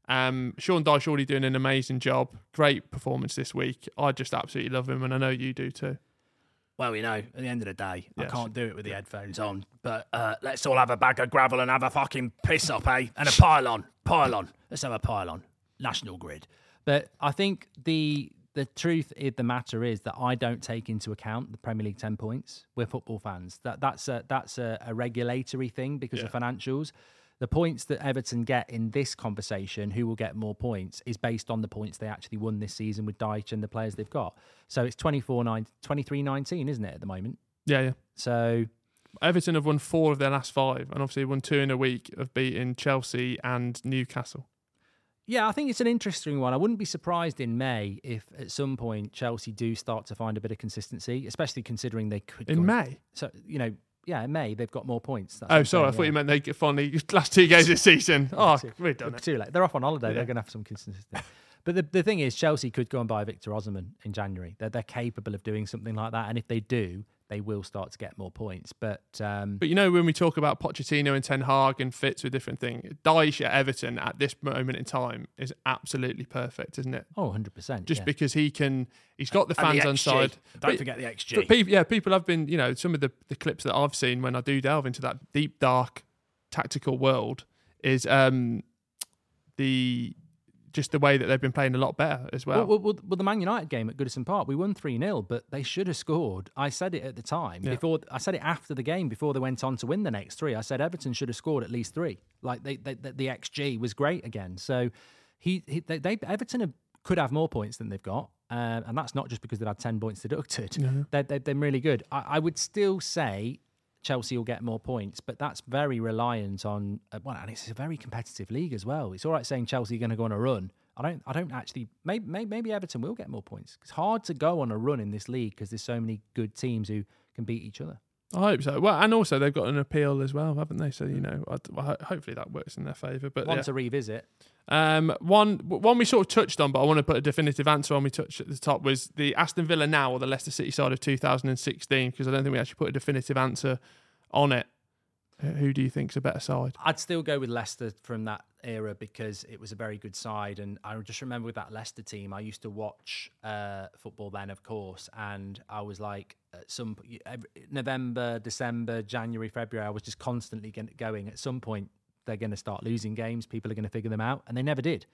[SPEAKER 4] Um, Sean Dyche already doing an amazing job. Great performance this week. I just absolutely love him, and I know you do too.
[SPEAKER 3] Well, you know, at the end of the day,
[SPEAKER 4] Yes.
[SPEAKER 3] I can't do it with the headphones on. But uh, let's all have a bag of gravel and have a fucking piss up, eh? And a pylon. Pylon. Let's have a pylon. National Grid. But I think the the truth of the matter is that I don't take into account the Premier League ten points. We're football fans. That That's a, that's a, a regulatory thing because
[SPEAKER 4] Yeah.
[SPEAKER 3] of financials. The points that Everton get in this conversation, who will get more points, is based on the points they actually won this season with Dyche and the players they've got. So it's twenty-four nine, twenty-three nineteen, isn't it, at the moment?
[SPEAKER 4] Yeah, yeah.
[SPEAKER 3] So
[SPEAKER 4] Everton have won four of their last five, and obviously won two in a week of beating Chelsea and Newcastle.
[SPEAKER 3] yeah, I think it's an interesting one. I wouldn't be surprised in May if at some point Chelsea do start to find a bit of consistency, especially considering they could...
[SPEAKER 4] In
[SPEAKER 3] go-
[SPEAKER 4] May?
[SPEAKER 3] So, you know, yeah, in May, they've got more points. That's what
[SPEAKER 4] Oh,
[SPEAKER 3] I'm
[SPEAKER 4] sorry, I
[SPEAKER 3] saying,
[SPEAKER 4] thought
[SPEAKER 3] yeah.
[SPEAKER 4] you meant they get finally last two games this season. Oh, we've done it.
[SPEAKER 3] Too late. They're off on holiday.
[SPEAKER 4] Yeah.
[SPEAKER 3] They're going to have some consistency. But the, the thing is, Chelsea could go and buy Victor Osimhen in January. They're, they're capable of doing something like that. And if they do, they will start to get more points. But um,
[SPEAKER 4] But you know, when we talk about Pochettino and Ten Hag and fits with different things, Dyche at Everton at this moment in time is absolutely perfect, isn't it?
[SPEAKER 3] oh, one hundred percent.
[SPEAKER 4] Just
[SPEAKER 3] yeah.
[SPEAKER 4] because he can, he's got the
[SPEAKER 3] And
[SPEAKER 4] fans
[SPEAKER 3] the
[SPEAKER 4] on
[SPEAKER 3] X G.
[SPEAKER 4] side.
[SPEAKER 3] Don't
[SPEAKER 4] But-
[SPEAKER 3] forget the X G.
[SPEAKER 4] But people, yeah, people have been, you know, some of the, the clips that I've seen when I do delve into that deep, dark tactical world is um, the just the way that they've been playing a lot better as well.
[SPEAKER 3] Well, well, well, the Man United game at Goodison Park, we won three nil, but they should have scored. I said it at the time.
[SPEAKER 4] Yeah.
[SPEAKER 3] Before I said it after the game, before they went on to win the next three. I said Everton should have scored at least three. Like they, they, the, the X G was great again. So he, he they, they Everton have, could have more points than they've got, um, and that's not just because they've had ten points deducted.
[SPEAKER 4] No.
[SPEAKER 3] They're, they're, they're really good. I, I would still say Chelsea will get more points, but that's very reliant on uh, well, and it's a very competitive league as well. It's all right saying Chelsea are going to go on a run. I don't. I don't actually. Maybe, maybe Everton will get more points. It's hard to go on a run in this league because there's so many good teams who can beat each other.
[SPEAKER 4] I hope so. Well, and also they've got an appeal as well, haven't they? So you know, I, I, ho- hopefully that works in their favour. But
[SPEAKER 3] One
[SPEAKER 4] yeah.
[SPEAKER 3] to revisit.
[SPEAKER 4] Um, one one we sort of touched on, but I want to put a definitive answer on. We touched at the top was the Aston Villa now or the Leicester City side of two thousand sixteen, because I don't think we actually put a definitive answer on it. Who do you think's a better side?
[SPEAKER 3] I'd still go with Leicester from that era because it was a very good side. And I just remember with that Leicester team, I used to watch uh, football then, of course. And I was like, at some every, November, December, January, February, I was just constantly get- going. At some point, they're going to start losing games. People are going to figure them out. And they never did.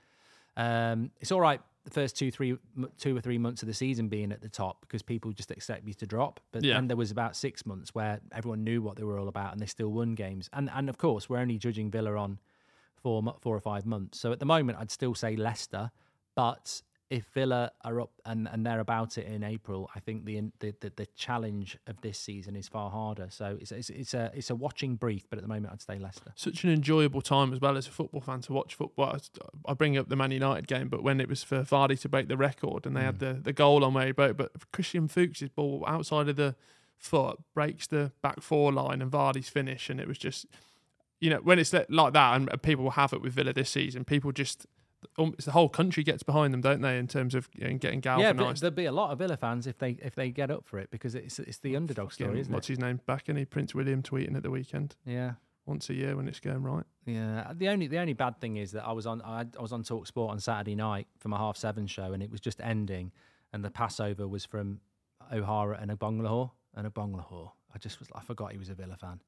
[SPEAKER 3] Um, it's all right the first two, three, two or three months of the season being at the top because people just expect you to drop. But
[SPEAKER 4] Yeah.
[SPEAKER 3] then there was about six months where everyone knew what they were all about and they still won games. And and of course, we're only judging Villa on four, mo- four or five months. So at the moment, I'd still say Leicester. But if Villa are up and, and they're about it in April, I think the, the the the challenge of this season is far harder. So it's it's, it's a it's a watching brief. But at the moment, I'd stay Leicester.
[SPEAKER 4] Such an enjoyable time as well as a football fan to watch football. I bring up the Man United game, but when it was for Vardy to break the record and they had the, the goal on where he broke, but Christian Fuchs' ball outside of the foot breaks the back four line and Vardy's finish, and it was just, you know, when it's like that and people will have it with Villa this season, people just, um, it's the whole country gets behind them, don't they, in terms of, you know, getting
[SPEAKER 3] Yeah, but
[SPEAKER 4] galvanised.
[SPEAKER 3] there'll be a lot of Villa fans if they if they get up for it because it's it's the underdog story, isn't
[SPEAKER 4] What's
[SPEAKER 3] it?
[SPEAKER 4] his name back? And he Prince William tweeting at the weekend
[SPEAKER 3] Yeah.
[SPEAKER 4] once a year when it's going right.
[SPEAKER 3] Yeah, the only the only bad thing is that I was on I, I was on Talk Sport on Saturday night for my half seven show, and it was just ending, and the passover was from O'Hara and Agbonglahor, and Agbonglahor. I just was I forgot he was a Villa fan.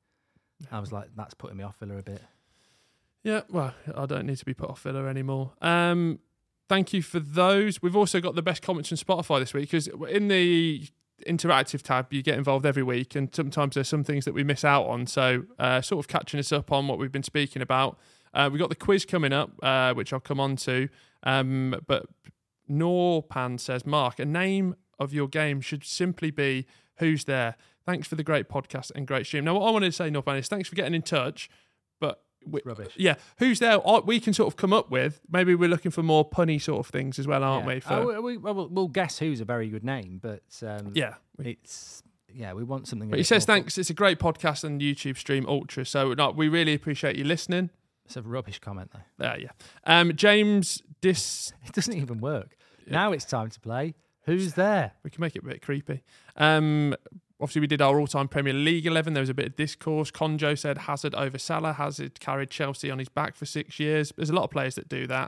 [SPEAKER 3] I was like, that's putting me off Villa a bit.
[SPEAKER 4] Yeah, well, I don't need to be put off Villa anymore. Um, thank you for those. We've also got the best comments from Spotify this week because in the interactive tab you get involved every week, and sometimes there's some things that we miss out on. So, uh, sort of catching us up on what we've been speaking about. Uh, we've got the quiz coming up, uh, which I'll come on to. Um, but Norpan says, Mark, a name of your game should simply be Who's There? Thanks for the great podcast and great stream. Now, what I wanted to say, Norpan, is thanks for getting in touch. But we,
[SPEAKER 3] Rubbish.
[SPEAKER 4] Yeah, Who's There? We can sort of come up with. Maybe we're looking for more punny sort of things as well, aren't
[SPEAKER 3] yeah.
[SPEAKER 4] we? For,
[SPEAKER 3] Oh, we, we, well, we'll guess who's a very good name, but um,
[SPEAKER 4] yeah.
[SPEAKER 3] it's yeah, we want something. a
[SPEAKER 4] But he
[SPEAKER 3] bit
[SPEAKER 4] says
[SPEAKER 3] more fun.
[SPEAKER 4] thanks. It's a great podcast and YouTube stream, Ultra. So no, we really appreciate you listening.
[SPEAKER 3] It's a rubbish comment though.
[SPEAKER 4] Uh, yeah. Um, James Dis.
[SPEAKER 3] It doesn't even work. Now it's time to play Who's There?
[SPEAKER 4] We can make it a bit creepy. Um, obviously, we did our all-time Premier League eleven. There was a bit of discourse. Conjo said Hazard over Salah. Hazard carried Chelsea on his back for six years. There's a lot of players that do that.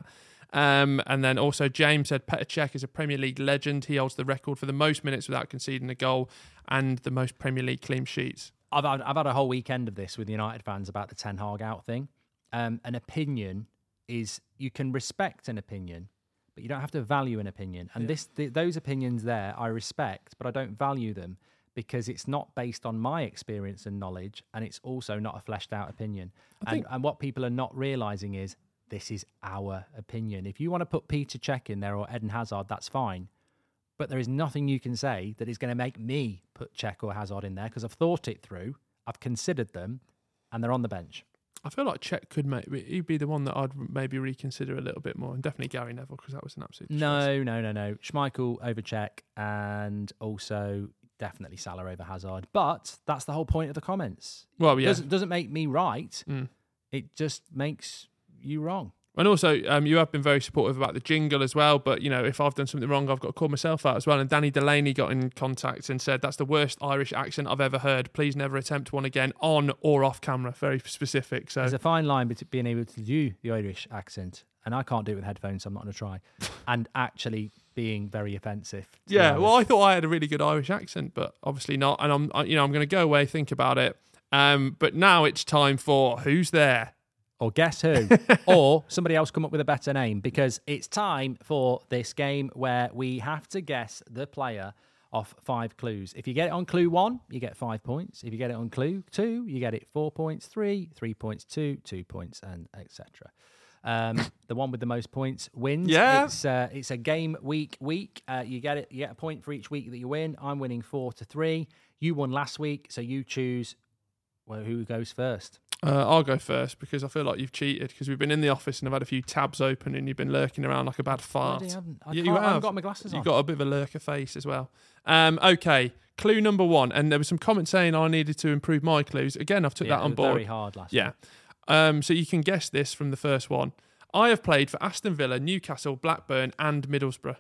[SPEAKER 4] Um, and then also James said Petr Cech is a Premier League legend. He holds the record for the most minutes without conceding a goal and the most Premier League clean sheets.
[SPEAKER 3] I've had, I've had a whole weekend of this with United fans about the Ten Hag out thing. Um, an opinion is, you can respect an opinion, but you don't have to value an opinion. And yeah. this th- those opinions there, I respect, but I don't value them because it's not based on my experience and knowledge, and it's also not a fleshed out opinion. And, think- and what people are not realising is, this is our opinion. If you want to put Petr Cech in there or Eden Hazard, that's fine. But there is nothing you can say that is going to make me put Cech or Hazard in there because I've thought it through, I've considered them, and they're on the bench.
[SPEAKER 4] I feel like Cech could make, he'd be the one that I'd maybe reconsider a little bit more, and definitely Gary Neville because that was an absolute
[SPEAKER 3] No,
[SPEAKER 4] choice.
[SPEAKER 3] no, no, no. Schmeichel over Cech and also definitely Salah over Hazard. But that's the whole point of the comments.
[SPEAKER 4] Well, yeah.
[SPEAKER 3] It doesn't, doesn't make me right.
[SPEAKER 4] Mm.
[SPEAKER 3] It just makes you wrong.
[SPEAKER 4] And also, um, you have been very supportive about the jingle as well. But, you know, if I've done something wrong, I've got to call myself out as well. And Danny Delaney got in contact and said, that's the worst Irish accent I've ever heard. Please never attempt one again, on or off camera. Very specific. So
[SPEAKER 3] there's a fine line between being able to do the Irish accent, and I can't do it with headphones, so I'm not going to try, and actually being very offensive.
[SPEAKER 4] Yeah, well, I thought I had a really good Irish accent, but obviously not. And I'm, I, you know, I'm going to go away, think about it. Um, but now it's time for Who's There?
[SPEAKER 3] Or Guess Who, or somebody else come up with a better name, because it's time for this game where we have to guess the player off five clues. If you get it on clue one, you get five points. If you get it on clue two, you get it four points, three, three points, two, two points, and et cetera. Um, the one with the most points wins.
[SPEAKER 4] Yeah.
[SPEAKER 3] It's, uh, it's a game week week. Uh, you get it. You get a point for each week that you win. I'm winning four to three. You won last week, so you choose well, who goes first.
[SPEAKER 4] Uh, I'll go first because I feel like you've cheated because we've been in the office and I've had a few tabs open and you've been lurking around like a bad fart.
[SPEAKER 3] I haven't. I,
[SPEAKER 4] yeah,
[SPEAKER 3] can't,
[SPEAKER 4] you
[SPEAKER 3] I
[SPEAKER 4] have.
[SPEAKER 3] haven't got my glasses on.
[SPEAKER 4] You've got a bit of a lurker face as well. Um, okay, clue number one. And there was some comments saying I needed to improve my clues. Again, I've took
[SPEAKER 3] yeah,
[SPEAKER 4] that on
[SPEAKER 3] it was
[SPEAKER 4] board.
[SPEAKER 3] Very hard last
[SPEAKER 4] Yeah. Um, so you can guess this from the first one. I have played for Aston Villa, Newcastle, Blackburn and Middlesbrough.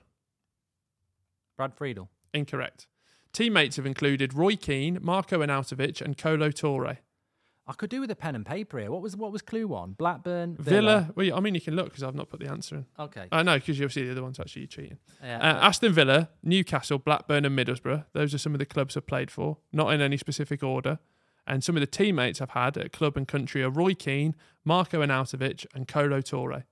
[SPEAKER 3] Brad Friedel.
[SPEAKER 4] Incorrect. Teammates have included Roy Keane, Marco Arnautovic and Kolo Touré.
[SPEAKER 3] I could do with a pen and paper here. What was what was clue one? Blackburn, Villa.
[SPEAKER 4] Villa. Well, I mean, you can look because I've not put the answer in.
[SPEAKER 3] Okay.
[SPEAKER 4] I uh, know because you'll see the other ones actually cheating.
[SPEAKER 3] Yeah,
[SPEAKER 4] uh, Aston Villa, Newcastle, Blackburn, and Middlesbrough. Those are some of the clubs I've played for, not in any specific order. And some of the teammates I've had at club and country are Roy Keane, Marco Arnautovic, and Kolo Touré.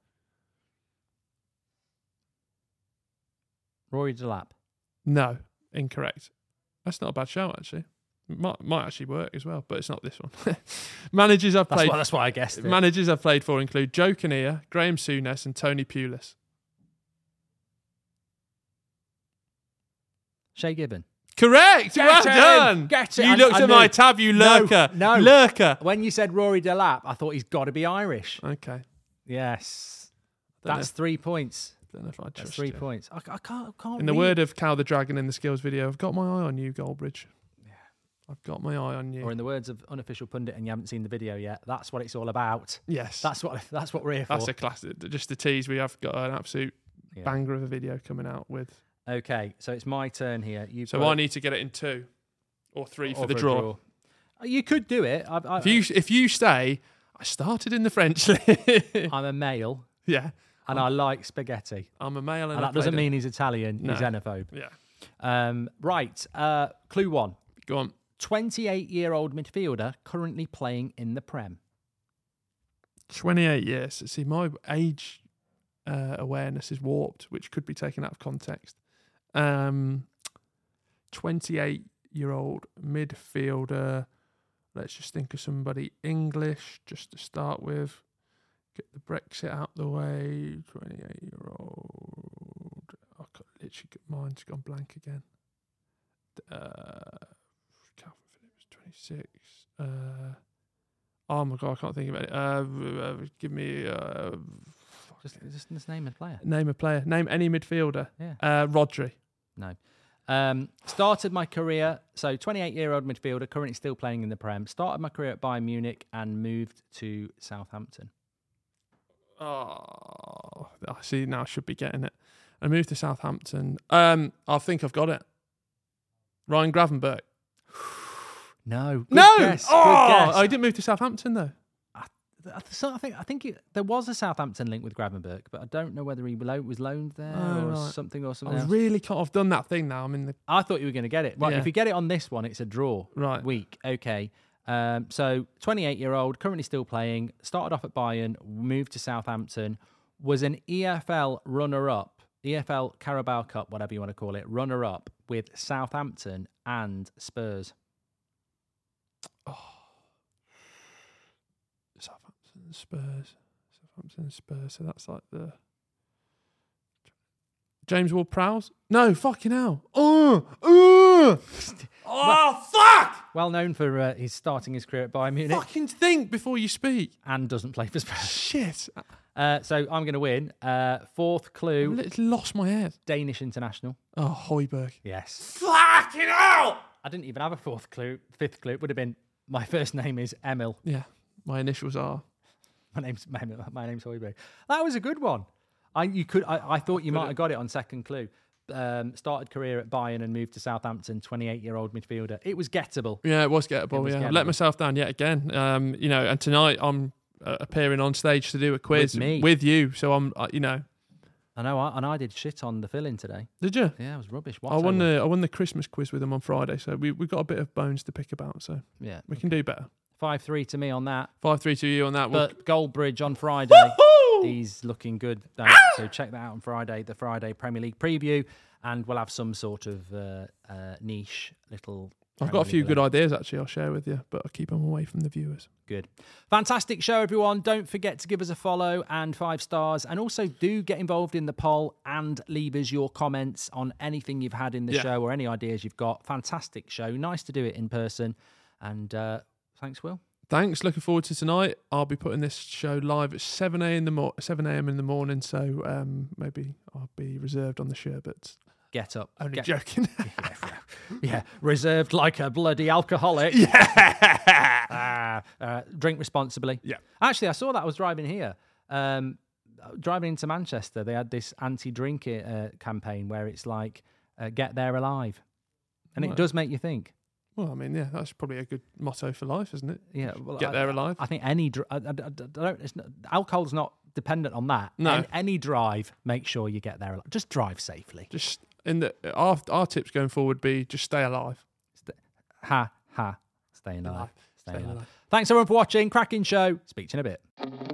[SPEAKER 3] Rory Delap.
[SPEAKER 4] No, incorrect. That's not a bad shout actually. Might, might actually work as well, but it's not this one. Managers I've
[SPEAKER 3] That's
[SPEAKER 4] played.
[SPEAKER 3] why, that's why I guessed it.
[SPEAKER 4] Managers I've played for include Joe Kinnear, Graham Souness, and Tony Pulis.
[SPEAKER 3] Shay Gibbon.
[SPEAKER 4] Correct.
[SPEAKER 3] Get
[SPEAKER 4] well
[SPEAKER 3] in.
[SPEAKER 4] done.
[SPEAKER 3] Get it.
[SPEAKER 4] You
[SPEAKER 3] I-
[SPEAKER 4] looked
[SPEAKER 3] I
[SPEAKER 4] at
[SPEAKER 3] knew.
[SPEAKER 4] my tab, you lurker.
[SPEAKER 3] No, no.
[SPEAKER 4] Lurker.
[SPEAKER 3] When you said Rory Delap, I thought he's got to be Irish.
[SPEAKER 4] Okay.
[SPEAKER 3] Yes.
[SPEAKER 4] Don't
[SPEAKER 3] That's
[SPEAKER 4] know.
[SPEAKER 3] three points.
[SPEAKER 4] Don't know if I trust
[SPEAKER 3] That's three
[SPEAKER 4] you.
[SPEAKER 3] points. I, I can't. I can't
[SPEAKER 4] In the
[SPEAKER 3] read.
[SPEAKER 4] word of Cow the Dragon in the skills video, I've got my eye on you, Goldbridge. Yeah. I've got my eye on you.
[SPEAKER 3] Or in the words of unofficial pundit, and you haven't seen the video yet. That's what it's all about.
[SPEAKER 4] Yes.
[SPEAKER 3] That's what. That's what we're here for.
[SPEAKER 4] That's a classic. Just to tease, we have got an absolute
[SPEAKER 3] Yeah.
[SPEAKER 4] banger of a video coming out with.
[SPEAKER 3] Okay, so it's my turn here. You've
[SPEAKER 4] So
[SPEAKER 3] got
[SPEAKER 4] I need to get it in two or three for
[SPEAKER 3] or
[SPEAKER 4] the
[SPEAKER 3] a
[SPEAKER 4] draw.
[SPEAKER 3] Uh, You could do it. I, I,
[SPEAKER 4] If you if you stay, I started in the French league.
[SPEAKER 3] I'm a male,
[SPEAKER 4] yeah.
[SPEAKER 3] and I like spaghetti.
[SPEAKER 4] I'm a male, and,
[SPEAKER 3] And
[SPEAKER 4] I
[SPEAKER 3] that doesn't
[SPEAKER 4] played
[SPEAKER 3] mean he's Italian.
[SPEAKER 4] No.
[SPEAKER 3] He's xenophobe.
[SPEAKER 4] it. Yeah.
[SPEAKER 3] Um, right. Uh, clue one.
[SPEAKER 4] Go on.
[SPEAKER 3] twenty-eight-year-old midfielder currently playing in the Prem.
[SPEAKER 4] twenty-eight years. See, my age uh, awareness is warped, which could be taken out of context. Um, twenty-eight-year-old midfielder. Let's just think of somebody English, just to start with. Get the Brexit out the way. twenty-eight-year-old. I got literally mine's gone blank again. Uh, Calvin Phillips, twenty-six. Uh, oh my god, I can't think of it. Uh, uh, give me uh,
[SPEAKER 3] Just, just, just name a player.
[SPEAKER 4] name a player. Name any midfielder.
[SPEAKER 3] Yeah.
[SPEAKER 4] Uh, Rodri.
[SPEAKER 3] No. Um, started my career, so twenty-eight-year-old midfielder, currently still playing in the Prem. Started my career at Bayern Munich and moved to Southampton.
[SPEAKER 4] Oh, I see. Now I should be getting it. I moved to Southampton. Um, I think I've got it. Ryan Gravenberch.
[SPEAKER 3] No. Good
[SPEAKER 4] No.
[SPEAKER 3] Guess,
[SPEAKER 4] oh,
[SPEAKER 3] good guess.
[SPEAKER 4] I didn't move to Southampton though.
[SPEAKER 3] so I think I think it, there was a Southampton link with Gravenberch, but I don't know whether he lo- was loaned there
[SPEAKER 4] Oh,
[SPEAKER 3] or
[SPEAKER 4] right.
[SPEAKER 3] something or something
[SPEAKER 4] I've
[SPEAKER 3] else.
[SPEAKER 4] really kind of done that thing now. I'm in the
[SPEAKER 3] I thought you were going to get it. Well,
[SPEAKER 4] Yeah.
[SPEAKER 3] if you get it on this one, it's a draw
[SPEAKER 4] Right.
[SPEAKER 3] week. Okay. Um, so twenty-eight-year-old, currently still playing, started off at Bayern, moved to Southampton, was an E F L runner-up, E F L Carabao Cup, whatever you want to call it, runner-up with Southampton and Spurs.
[SPEAKER 4] Southampton Spurs. Southampton Spurs. So that's like the James Ward-Prowse. No, fucking hell. Oh, oh, oh, fuck!
[SPEAKER 3] Well known for uh, his starting his career at Bayern Munich
[SPEAKER 4] Fucking think before you speak.
[SPEAKER 3] and doesn't play for Spurs.
[SPEAKER 4] Shit.
[SPEAKER 3] Uh, so I'm going to win. Uh, fourth
[SPEAKER 4] I
[SPEAKER 3] clue,
[SPEAKER 4] literally lost my head.
[SPEAKER 3] Danish international.
[SPEAKER 4] Oh, Hoiberg.
[SPEAKER 3] Yes.
[SPEAKER 4] Fucking hell!
[SPEAKER 3] I didn't even have a fourth clue. Fifth clue, it would have been, my first name is Emil.
[SPEAKER 4] Yeah, my initials are.
[SPEAKER 3] My name's my, my name's Hoiberg. That was a good one. I you could I, I thought you might have got it on second clue. Um, started career at Bayern and moved to Southampton. twenty-eight-year-old midfielder. It was gettable.
[SPEAKER 4] Yeah, it was gettable.
[SPEAKER 3] It was
[SPEAKER 4] yeah,
[SPEAKER 3] gettable.
[SPEAKER 4] let myself down yet again. Um, you know, and tonight I'm uh, appearing on stage to do a quiz
[SPEAKER 3] With me.
[SPEAKER 4] with you. So I'm, uh, you know,
[SPEAKER 3] I know. I, and I did shit on the fill-in today.
[SPEAKER 4] did you?
[SPEAKER 3] Yeah, it was rubbish.
[SPEAKER 4] I won
[SPEAKER 3] What
[SPEAKER 4] the I won the Christmas quiz with him on Friday, so we we got a bit of bones to pick about. So
[SPEAKER 3] yeah,
[SPEAKER 4] we can do better.
[SPEAKER 3] five three to me on that.
[SPEAKER 4] Five three to you on that. We'll-
[SPEAKER 3] But Goldbridge on Friday. He's looking good. Though. So check that out on Friday, the Friday Premier League preview, and we'll have some sort of uh, uh, niche little.
[SPEAKER 4] I've got a
[SPEAKER 3] Premier
[SPEAKER 4] few
[SPEAKER 3] League
[SPEAKER 4] good
[SPEAKER 3] level.
[SPEAKER 4] ideas actually. I'll share with you, but I'll keep them away from the viewers.
[SPEAKER 3] Good. Fantastic show, everyone. Don't forget to give us a follow and five stars. And also do get involved in the poll and leave us your comments on anything you've had in the
[SPEAKER 4] Yeah.
[SPEAKER 3] show or any ideas you've got. Fantastic show. Nice to do it in person. And uh, thanks, Will.
[SPEAKER 4] Thanks. Looking forward to tonight. I'll be putting this show live at seven a.m. in the mo- seven a.m. in the morning. So um, maybe I'll be reserved on the sherbets.
[SPEAKER 3] Get up.
[SPEAKER 4] Only
[SPEAKER 3] Get-
[SPEAKER 4] joking.
[SPEAKER 3] Yeah, reserved like a bloody alcoholic. Yeah. uh, uh, drink responsibly.
[SPEAKER 4] Yeah.
[SPEAKER 3] Actually, I saw that. I was driving here. Um, driving into Manchester, they had this anti-drink uh, campaign where it's like, uh, get there alive. And it
[SPEAKER 4] Right.
[SPEAKER 3] does make you think.
[SPEAKER 4] Well, I mean, yeah, that's probably a good motto for life, isn't it?
[SPEAKER 3] Yeah, well,
[SPEAKER 4] Get
[SPEAKER 3] I,
[SPEAKER 4] there alive.
[SPEAKER 3] I think any dr- I, I, I don't. It's not, alcohol's not dependent on that.
[SPEAKER 4] No.
[SPEAKER 3] Any, any drive, make sure you get there alive. Just drive safely.
[SPEAKER 4] Just in the our our tips going forward would be just stay alive.
[SPEAKER 3] Ha ha. Staying alive.
[SPEAKER 4] Alive.
[SPEAKER 3] Staying
[SPEAKER 4] Staying
[SPEAKER 3] alive.
[SPEAKER 4] alive.
[SPEAKER 3] Thanks everyone for watching. Cracking show. Speak to you in a bit.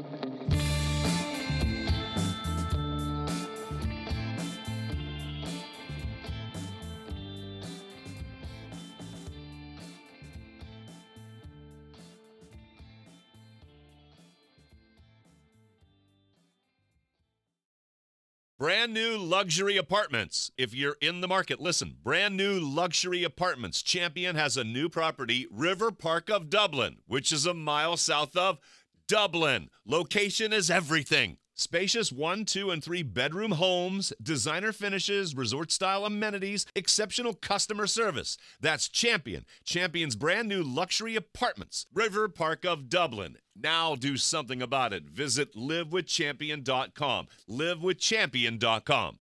[SPEAKER 1] Brand new luxury apartments. If you're in the market, listen. Brand new luxury apartments. Champion has a new property, River Park of Dublin, which is a mile south of Dublin. Location is everything. Spacious one, two, and three bedroom homes, designer finishes, resort-style amenities, exceptional customer service. That's Champion. Champion's brand new luxury apartments, River Park of Dublin. Now do something about it. Visit live with champion dot com. live with champion dot com.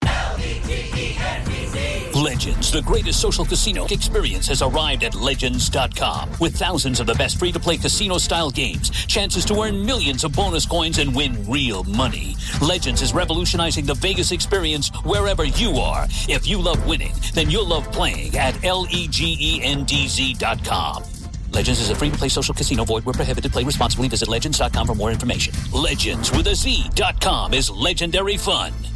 [SPEAKER 2] Legends, the greatest social casino experience, has arrived at Legends dot com. With thousands of the best free-to-play casino-style games, chances to earn millions of bonus coins and win real money. Legends is revolutionizing the Vegas experience wherever you are. If you love winning, then you'll love playing at legends dot com. Legends is a free-to-play social casino. Void where prohibited. Play responsibly. Visit legends dot com for more information. Legends with a Z dot com is legendary fun.